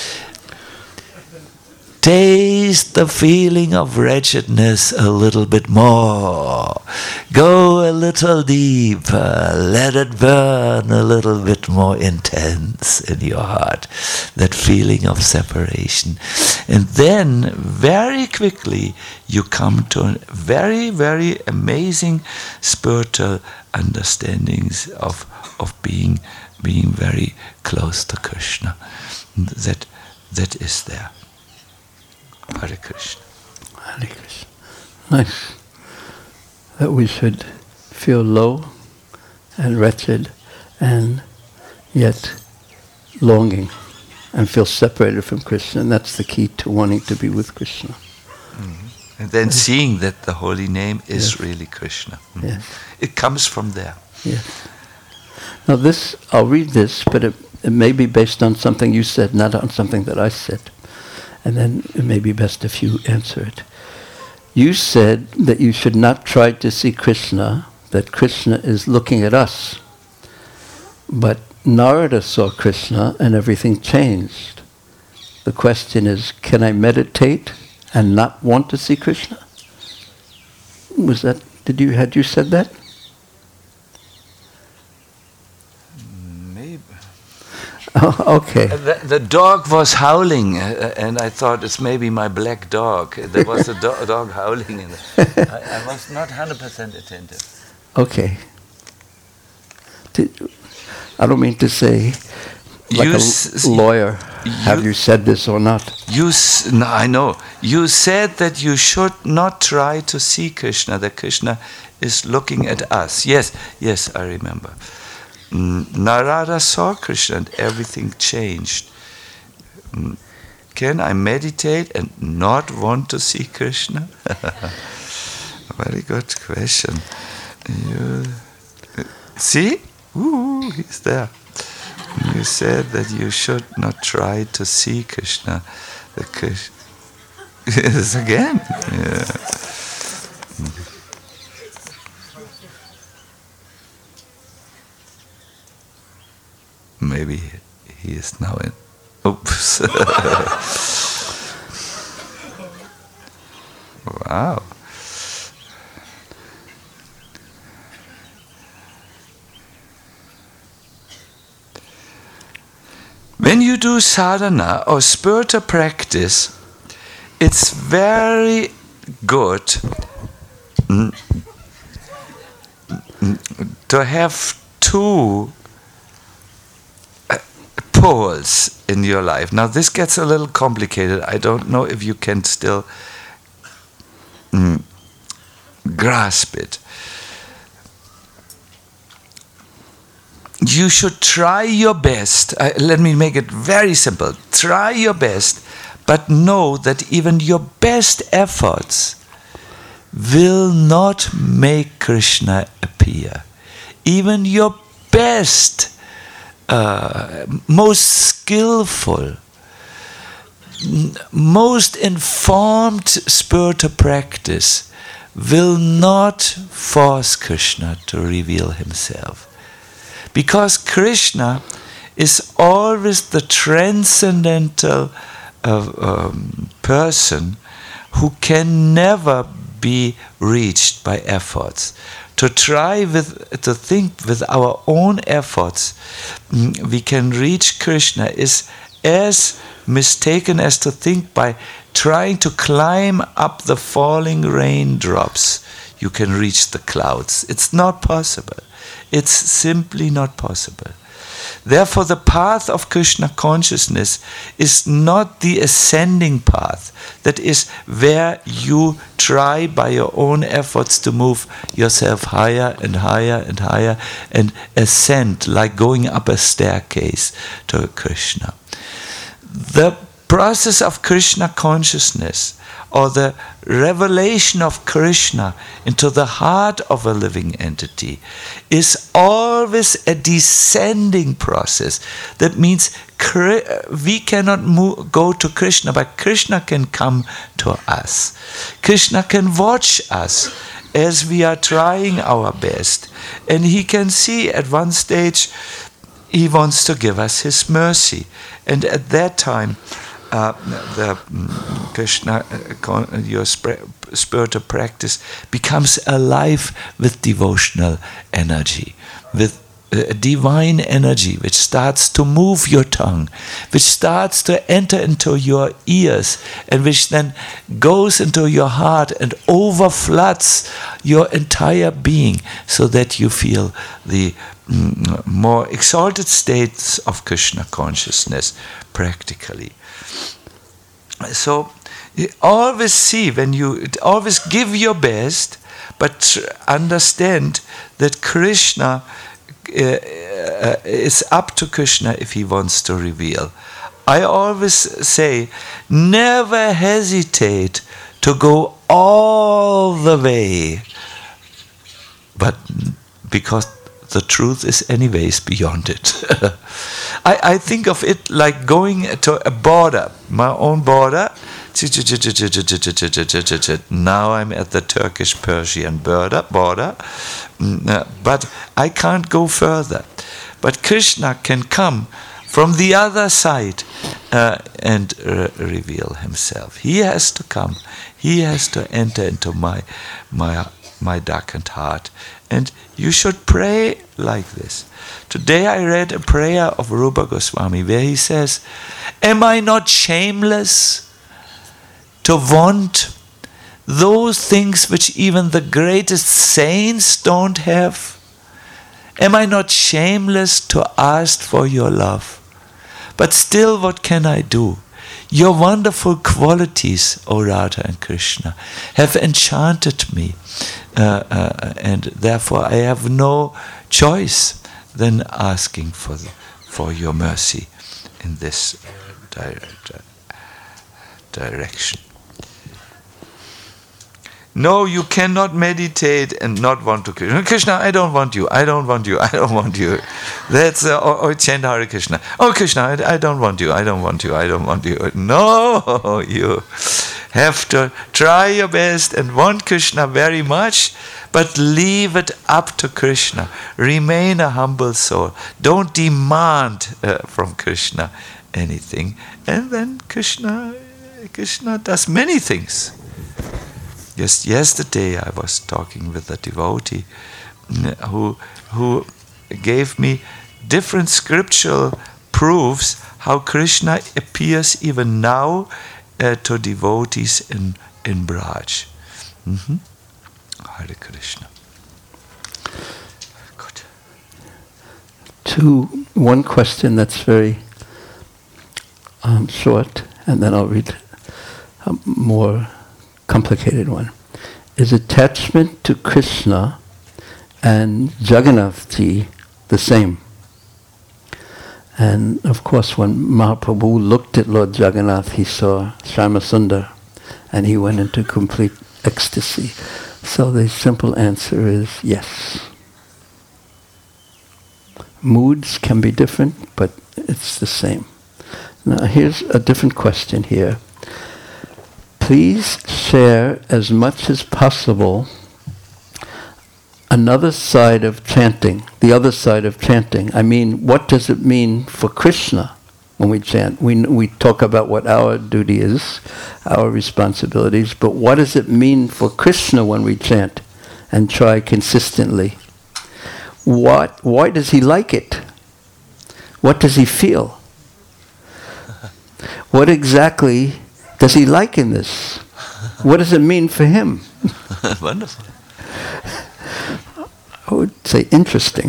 Taste the feeling of wretchedness a little bit more. Go a little deeper. Let it burn a little bit more intense in your heart. That feeling of separation. And then, very quickly, you come to a very, very amazing spiritual understandings of being very close to Krishna. That is there. Hare Krishna. Hare Krishna. Nice. That we should feel low and wretched and yet longing and feel separated from Krishna. And that's the key to wanting to be with Krishna. Mm-hmm. And then seeing that the holy name is really Krishna. Mm-hmm. Yes. It comes from there. Yes. Now I'll read this, but it may be based on something you said, not on something that I said. And then it may be best if you answer it. You said that you should not try to see Krishna, that Krishna is looking at us. But Narada saw Krishna and everything changed. The question is, can I meditate and not want to see Krishna? Had you said that? Oh, okay. The dog was howling, and I thought it's maybe my black dog. There was a dog howling. I was not 100% attentive. Okay. I don't mean to say, like a lawyer, have you said this or not? No, I know. You said that you should not try to see Krishna, that Krishna is looking at us. Yes, I remember. Narada saw Krishna and everything changed. Can I meditate and not want to see Krishna? Very good question. See? Ooh, he's there. You said that you should not try to see Krishna. Yes, again. Yeah. Maybe he is now in. Oops. Wow. When you do sadhana or spiritual practice, it's very good to have two poles in your life. Now this gets a little complicated. I don't know if you can still grasp it. You should try your best. Let me make it very simple. Try your best, but know that even your best efforts will not make Krishna appear. Even your best, most skillful, most informed spiritual practice will not force Krishna to reveal himself. Because Krishna is always the transcendental person who can never be reached by efforts. To to think with our own efforts we can reach Krishna is as mistaken as to think by trying to climb up the falling raindrops you can reach the clouds. It's not possible. It's simply not possible. Therefore, the path of Krishna consciousness is not the ascending path. That is where you try by your own efforts to move yourself higher and higher and higher and ascend like going up a staircase to Krishna. The process of Krishna consciousness, or the revelation of Krishna into the heart of a living entity, is always a descending process. That means we cannot go to Krishna, but Krishna can come to us. Krishna can watch us as we are trying our best, and he can see at one stage he wants to give us his mercy, and at that time the Krishna, your spiritual practice becomes alive with devotional energy, with divine energy which starts to move your tongue, which starts to enter into your ears, and which then goes into your heart and overfloods your entire being, so that you feel the more exalted states of Krishna consciousness practically. So you always see, when you always give your best, but understand that Krishna is up to Krishna if he wants to reveal. I always say, never hesitate to go all the way, but because the truth is anyways beyond it. I think of it like going to a border, my own border. Now I'm at the Turkish-Persian border, but I can't go further. But Krishna can come from the other side and reveal himself. He has to come. He has to enter into my darkened heart. And you should pray like this. Today I read a prayer of Rupa Goswami where he says, "Am I not shameless to want those things which even the greatest saints don't have? Am I not shameless to ask for your love? But still, what can I do? Your wonderful qualities, O Radha and Krishna, have enchanted me, and therefore I have no choice than asking for your mercy in this direction." No, you cannot meditate and not want to Krishna. Krishna, I don't want you. I don't want you. I don't want you. That's or chant Hare Krishna. Oh Krishna, I don't want you. I don't want you. I don't want you. No, you have to try your best and want Krishna very much, but leave it up to Krishna. Remain a humble soul. Don't demand from Krishna anything. And then Krishna does many things. Just yesterday I was talking with a devotee who gave me different scriptural proofs how Krishna appears even now to devotees in Braj. Hare Krishna. Good. One question that's very short, and then I'll read a more complicated one. Is attachment to Krishna and Jagannath-ji the same? And of course, when Mahaprabhu looked at Lord Jagannath, he saw Shyamasundar, and he went into complete ecstasy. So the simple answer is yes. Moods can be different, but it's the same. Now here's a different question here. Please share as much as possible another side of chanting, the other side of chanting. I mean, what does it mean for Krishna when we chant. We talk about what our duty is, our responsibilities, but what does it mean for Krishna when we chant and try consistently? Why does he like it? What does he feel? What exactly does he like in this? What does it mean for him? Wonderful. I would say interesting.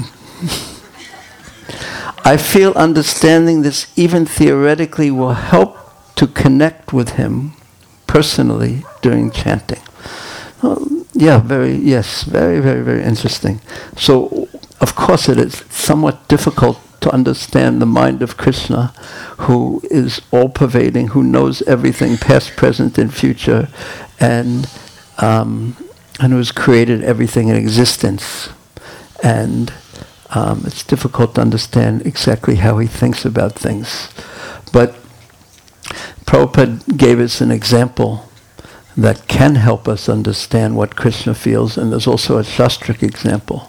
I feel understanding this even theoretically will help to connect with him personally during chanting. Very, very, very interesting. So, of course it is somewhat difficult to understand the mind of Krishna, who is all-pervading, who knows everything, past, present, and future, and who has created everything in existence. And it's difficult to understand exactly how he thinks about things. But Prabhupada gave us an example that can help us understand what Krishna feels, and there's also a Shastric example.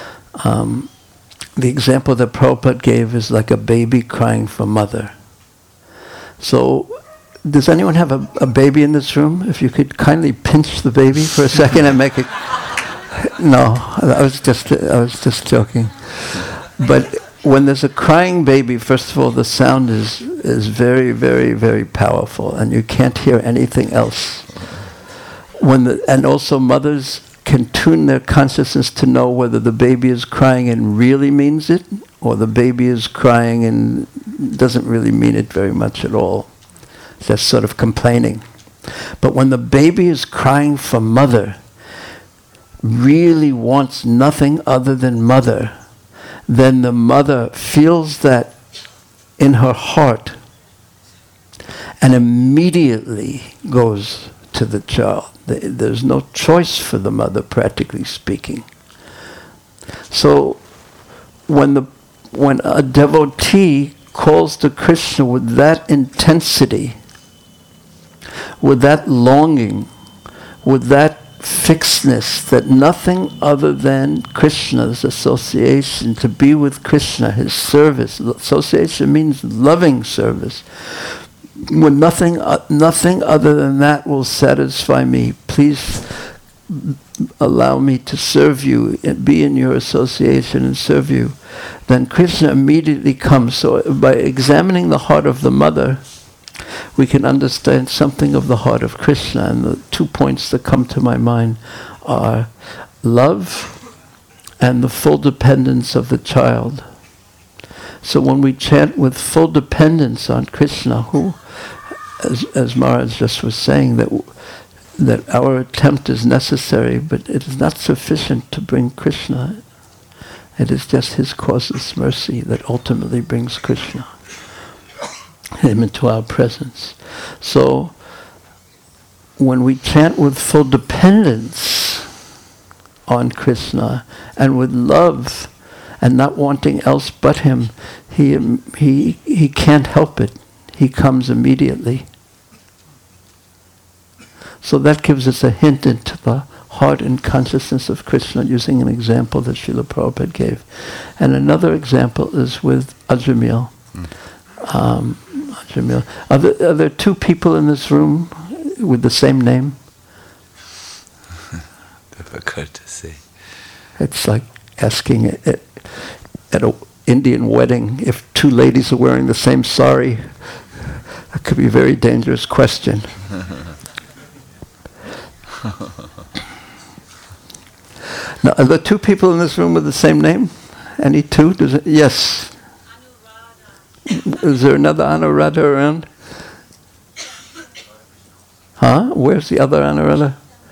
The example that Prabhupada gave is like a baby crying for mother. So, does anyone have a baby in this room? If you could kindly pinch the baby for a second and make it... No, I was just joking. But when there's a crying baby, first of all, the sound is very, very, very powerful, and you can't hear anything else. And also mothers can tune their consciousness to know whether the baby is crying and really means it, or the baby is crying and doesn't really mean it very much at all. It's just sort of complaining. But when the baby is crying for mother, really wants nothing other than mother, then the mother feels that in her heart and immediately goes to the child. There's no choice for the mother, practically speaking. So when a devotee calls to Krishna with that intensity, with that longing, with that fixedness, that nothing other than Krishna's association, to be with Krishna, his service. Association means loving service. When nothing other than that will satisfy me, please allow me to serve you, be in your association and serve you, then Krishna immediately comes. So by examining the heart of the mother, we can understand something of the heart of Krishna. And the 2 points that come to my mind are love and the full dependence of the child. So when we chant with full dependence on Krishna, who, as Maharaj just was saying, that our attempt is necessary, but it is not sufficient to bring Krishna. It is just his causeless mercy that ultimately brings Krishna, him, into our presence. So when we chant with full dependence on Krishna and with love and not wanting else but him, he can't help it. He comes immediately. So that gives us a hint into the heart and consciousness of Krishna, using an example that Srila Prabhupada gave. And another example is with Ajamil. Ajamil. Are there two people in this room with the same name? Difficult to say. It's like asking at an Indian wedding if two ladies are wearing the same sari. That could be a very dangerous question. Now, are there two people in this room with the same name? Any two? Yes. Anuradha. Is there another Anuradha around? Huh? Where's the other Anuradha?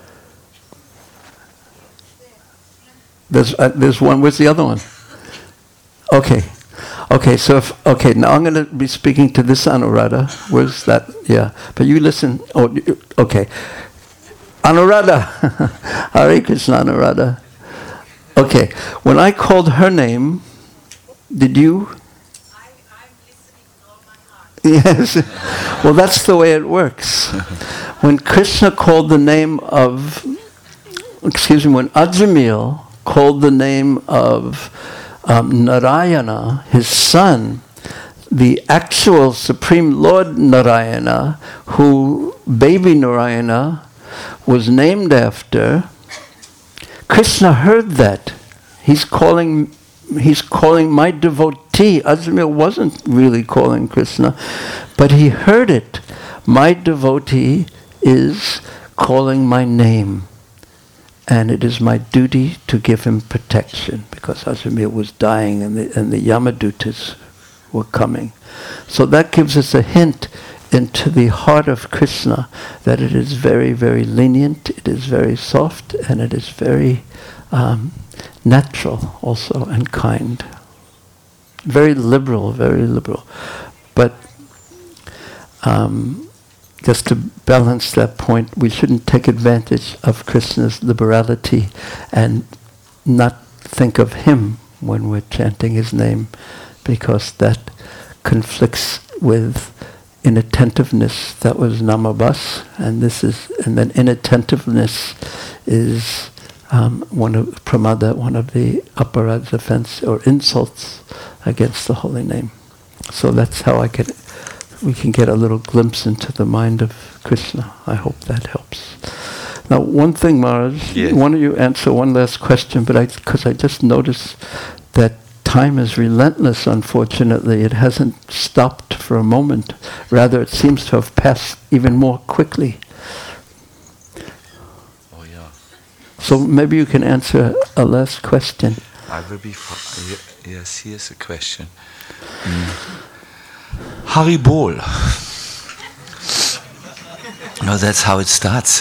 There's one. Where's the other one? Okay. So now I'm going to be speaking to this Anuradha. Where's that? Yeah. But you listen. Okay. Anuradha. Hare Krishna, Anuradha. Okay. When I called her name, did you? I'm listening with all my heart. Yes. Well, that's the way it works. When Krishna called the name of, when Ajamil called the name of Narayana, his son, the actual Supreme Lord Narayana, who baby Narayana was named after, Krishna heard that. He's calling my devotee. Ajamil wasn't really calling Krishna, but he heard it. My devotee is calling my name, and it is my duty to give him protection, because Ajamil was dying and the Yamadutas were coming. So that gives us a hint into the heart of Krishna, that it is very, very lenient, it is very soft, and it is very natural also, and kind. Very liberal, very liberal. But just to balance that point, we shouldn't take advantage of Krishna's liberality and not think of him when we're chanting his name, because that conflicts with inattentiveness. That was namabas, and then inattentiveness is one of pramada, one of the aparadhs, offense or insults against the holy name. So that's how we can get a little glimpse into the mind of Krishna. I hope that helps. Now, one thing, Maharaj, yes. Why don't you answer one last question? But because I just noticed that time is relentless, unfortunately. It hasn't stopped for a moment. Rather, it seems to have passed even more quickly. Oh, yeah. So maybe you can answer a last question. I will be... Yes, here's a question. Haribol. No, that's how it starts.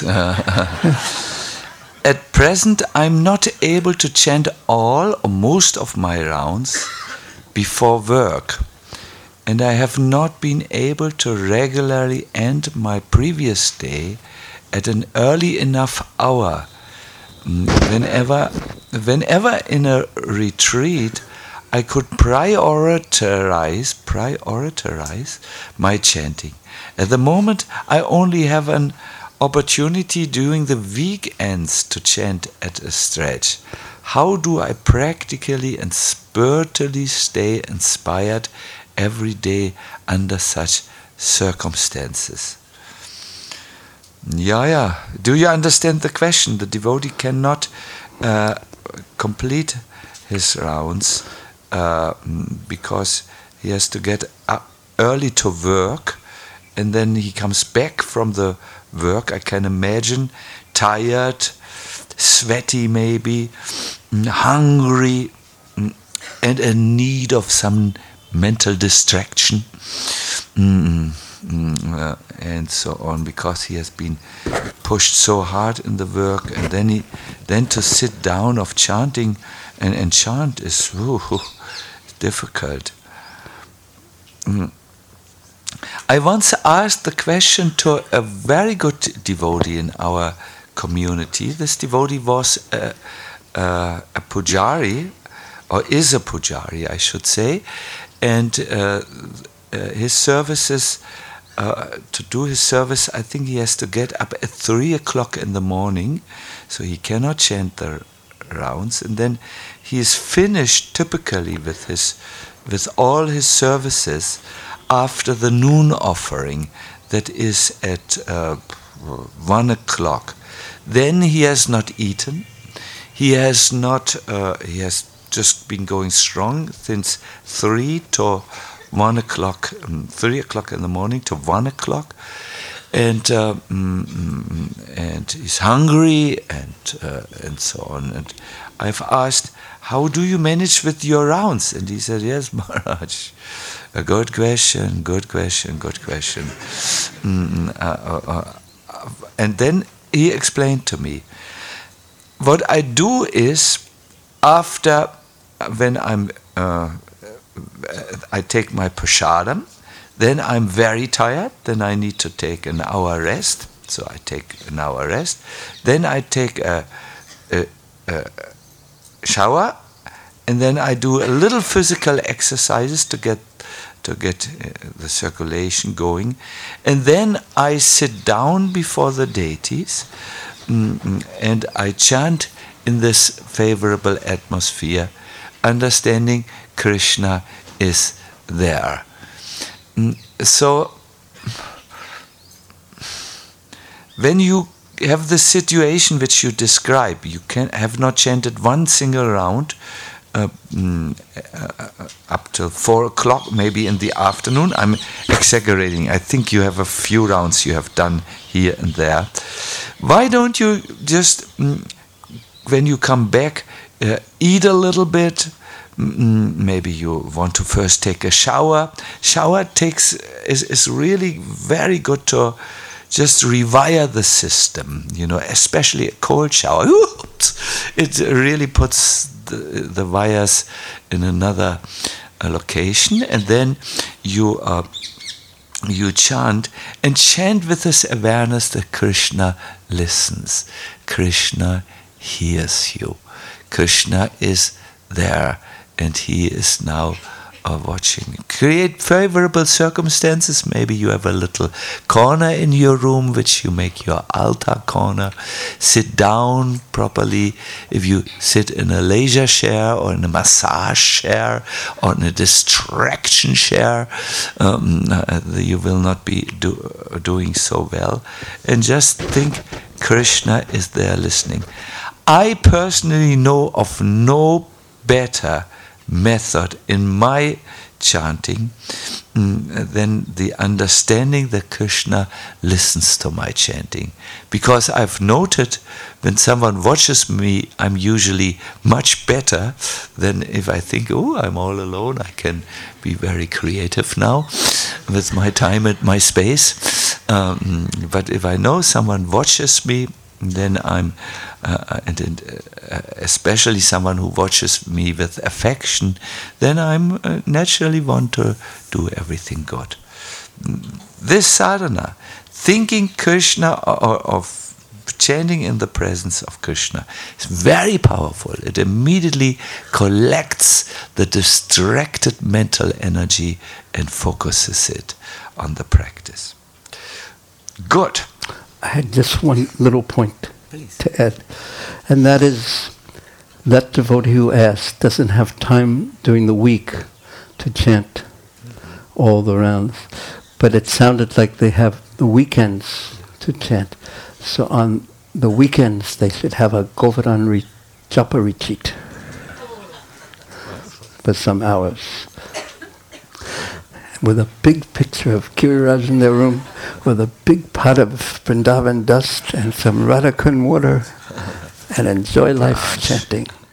At present, I'm not able to chant all or most of my rounds before work, and I have not been able to regularly end my previous day at an early enough hour. Whenever in a retreat, I could prioritize my chanting. At the moment, I only have an opportunity during the weekends to chant at a stretch. How do I practically and spiritually stay inspired every day under such circumstances? Yeah. Do you understand the question? The devotee cannot complete his rounds because he has to get up early to work, and then he comes back from the work, I can imagine, tired, sweaty maybe, hungry, and in need of some mental distraction, and so on, because he has been pushed so hard in the work, and then to sit down of chanting and chant is difficult. I once asked the question to a very good devotee in our community. This devotee was a pujari, or is a pujari, I should say, and his services, to do his service, I think he has to get up at 3 o'clock in the morning, so he cannot chant the rounds, and then he is finished typically with all his services after the noon offering, that is at 1 o'clock. Then he has not eaten. He has just been going strong since 3 to 1 o'clock, 3 o'clock in the morning to 1 o'clock, and he's hungry and so on. And I've asked, how do you manage with your rounds? And he said, yes, Maharaj. A good question. And then he explained to me, what I do is, when I take my prasadam, then I'm very tired, then I need to take an hour rest, so I take an hour rest, then I take a shower, and then I do a little physical exercises to get the circulation going, and then I sit down before the deities, and I chant in this favorable atmosphere, understanding Krishna is there. So when you have the situation which you describe, you have not chanted one single round up till 4 o'clock, maybe in the afternoon. I'm exaggerating. I think you have a few rounds you have done here and there. Why don't you just, when you come back, eat a little bit? Maybe you want to first take a shower. Shower is really very good to just rewire the system, especially a cold shower. It really puts the wires in another location, and then you chant with this awareness that Krishna listens, Krishna hears you, Krishna is there, and he is now watching. Create favorable circumstances. Maybe you have a little corner in your room which you make your altar corner. Sit down properly. If you sit in a leisure chair or in a massage chair or in a distraction chair, you will not be doing so well. And just think Krishna is there listening. I personally know of no better method in my chanting than the understanding that Krishna listens to my chanting. Because I've noted when someone watches me, I'm usually much better than if I think, I'm all alone, I can be very creative now with my time and my space. But if I know someone watches me, then I'm, especially someone who watches me with affection, then I'm naturally want to do everything good. This sadhana, thinking Krishna or of chanting in the presence of Krishna, is very powerful. It immediately collects the distracted mental energy and focuses it on the practice. Good. I had just one little point Please. to add, and that is that devotee who asked doesn't have time during the week to chant all the rounds, but it sounded like they have the weekends to chant. So on the weekends they should have a Govardhan Japa retreat for some hours, with a big picture of Giriraj in their room, with a big pot of Vrindavan dust and some Radhakund water, and enjoy life chanting.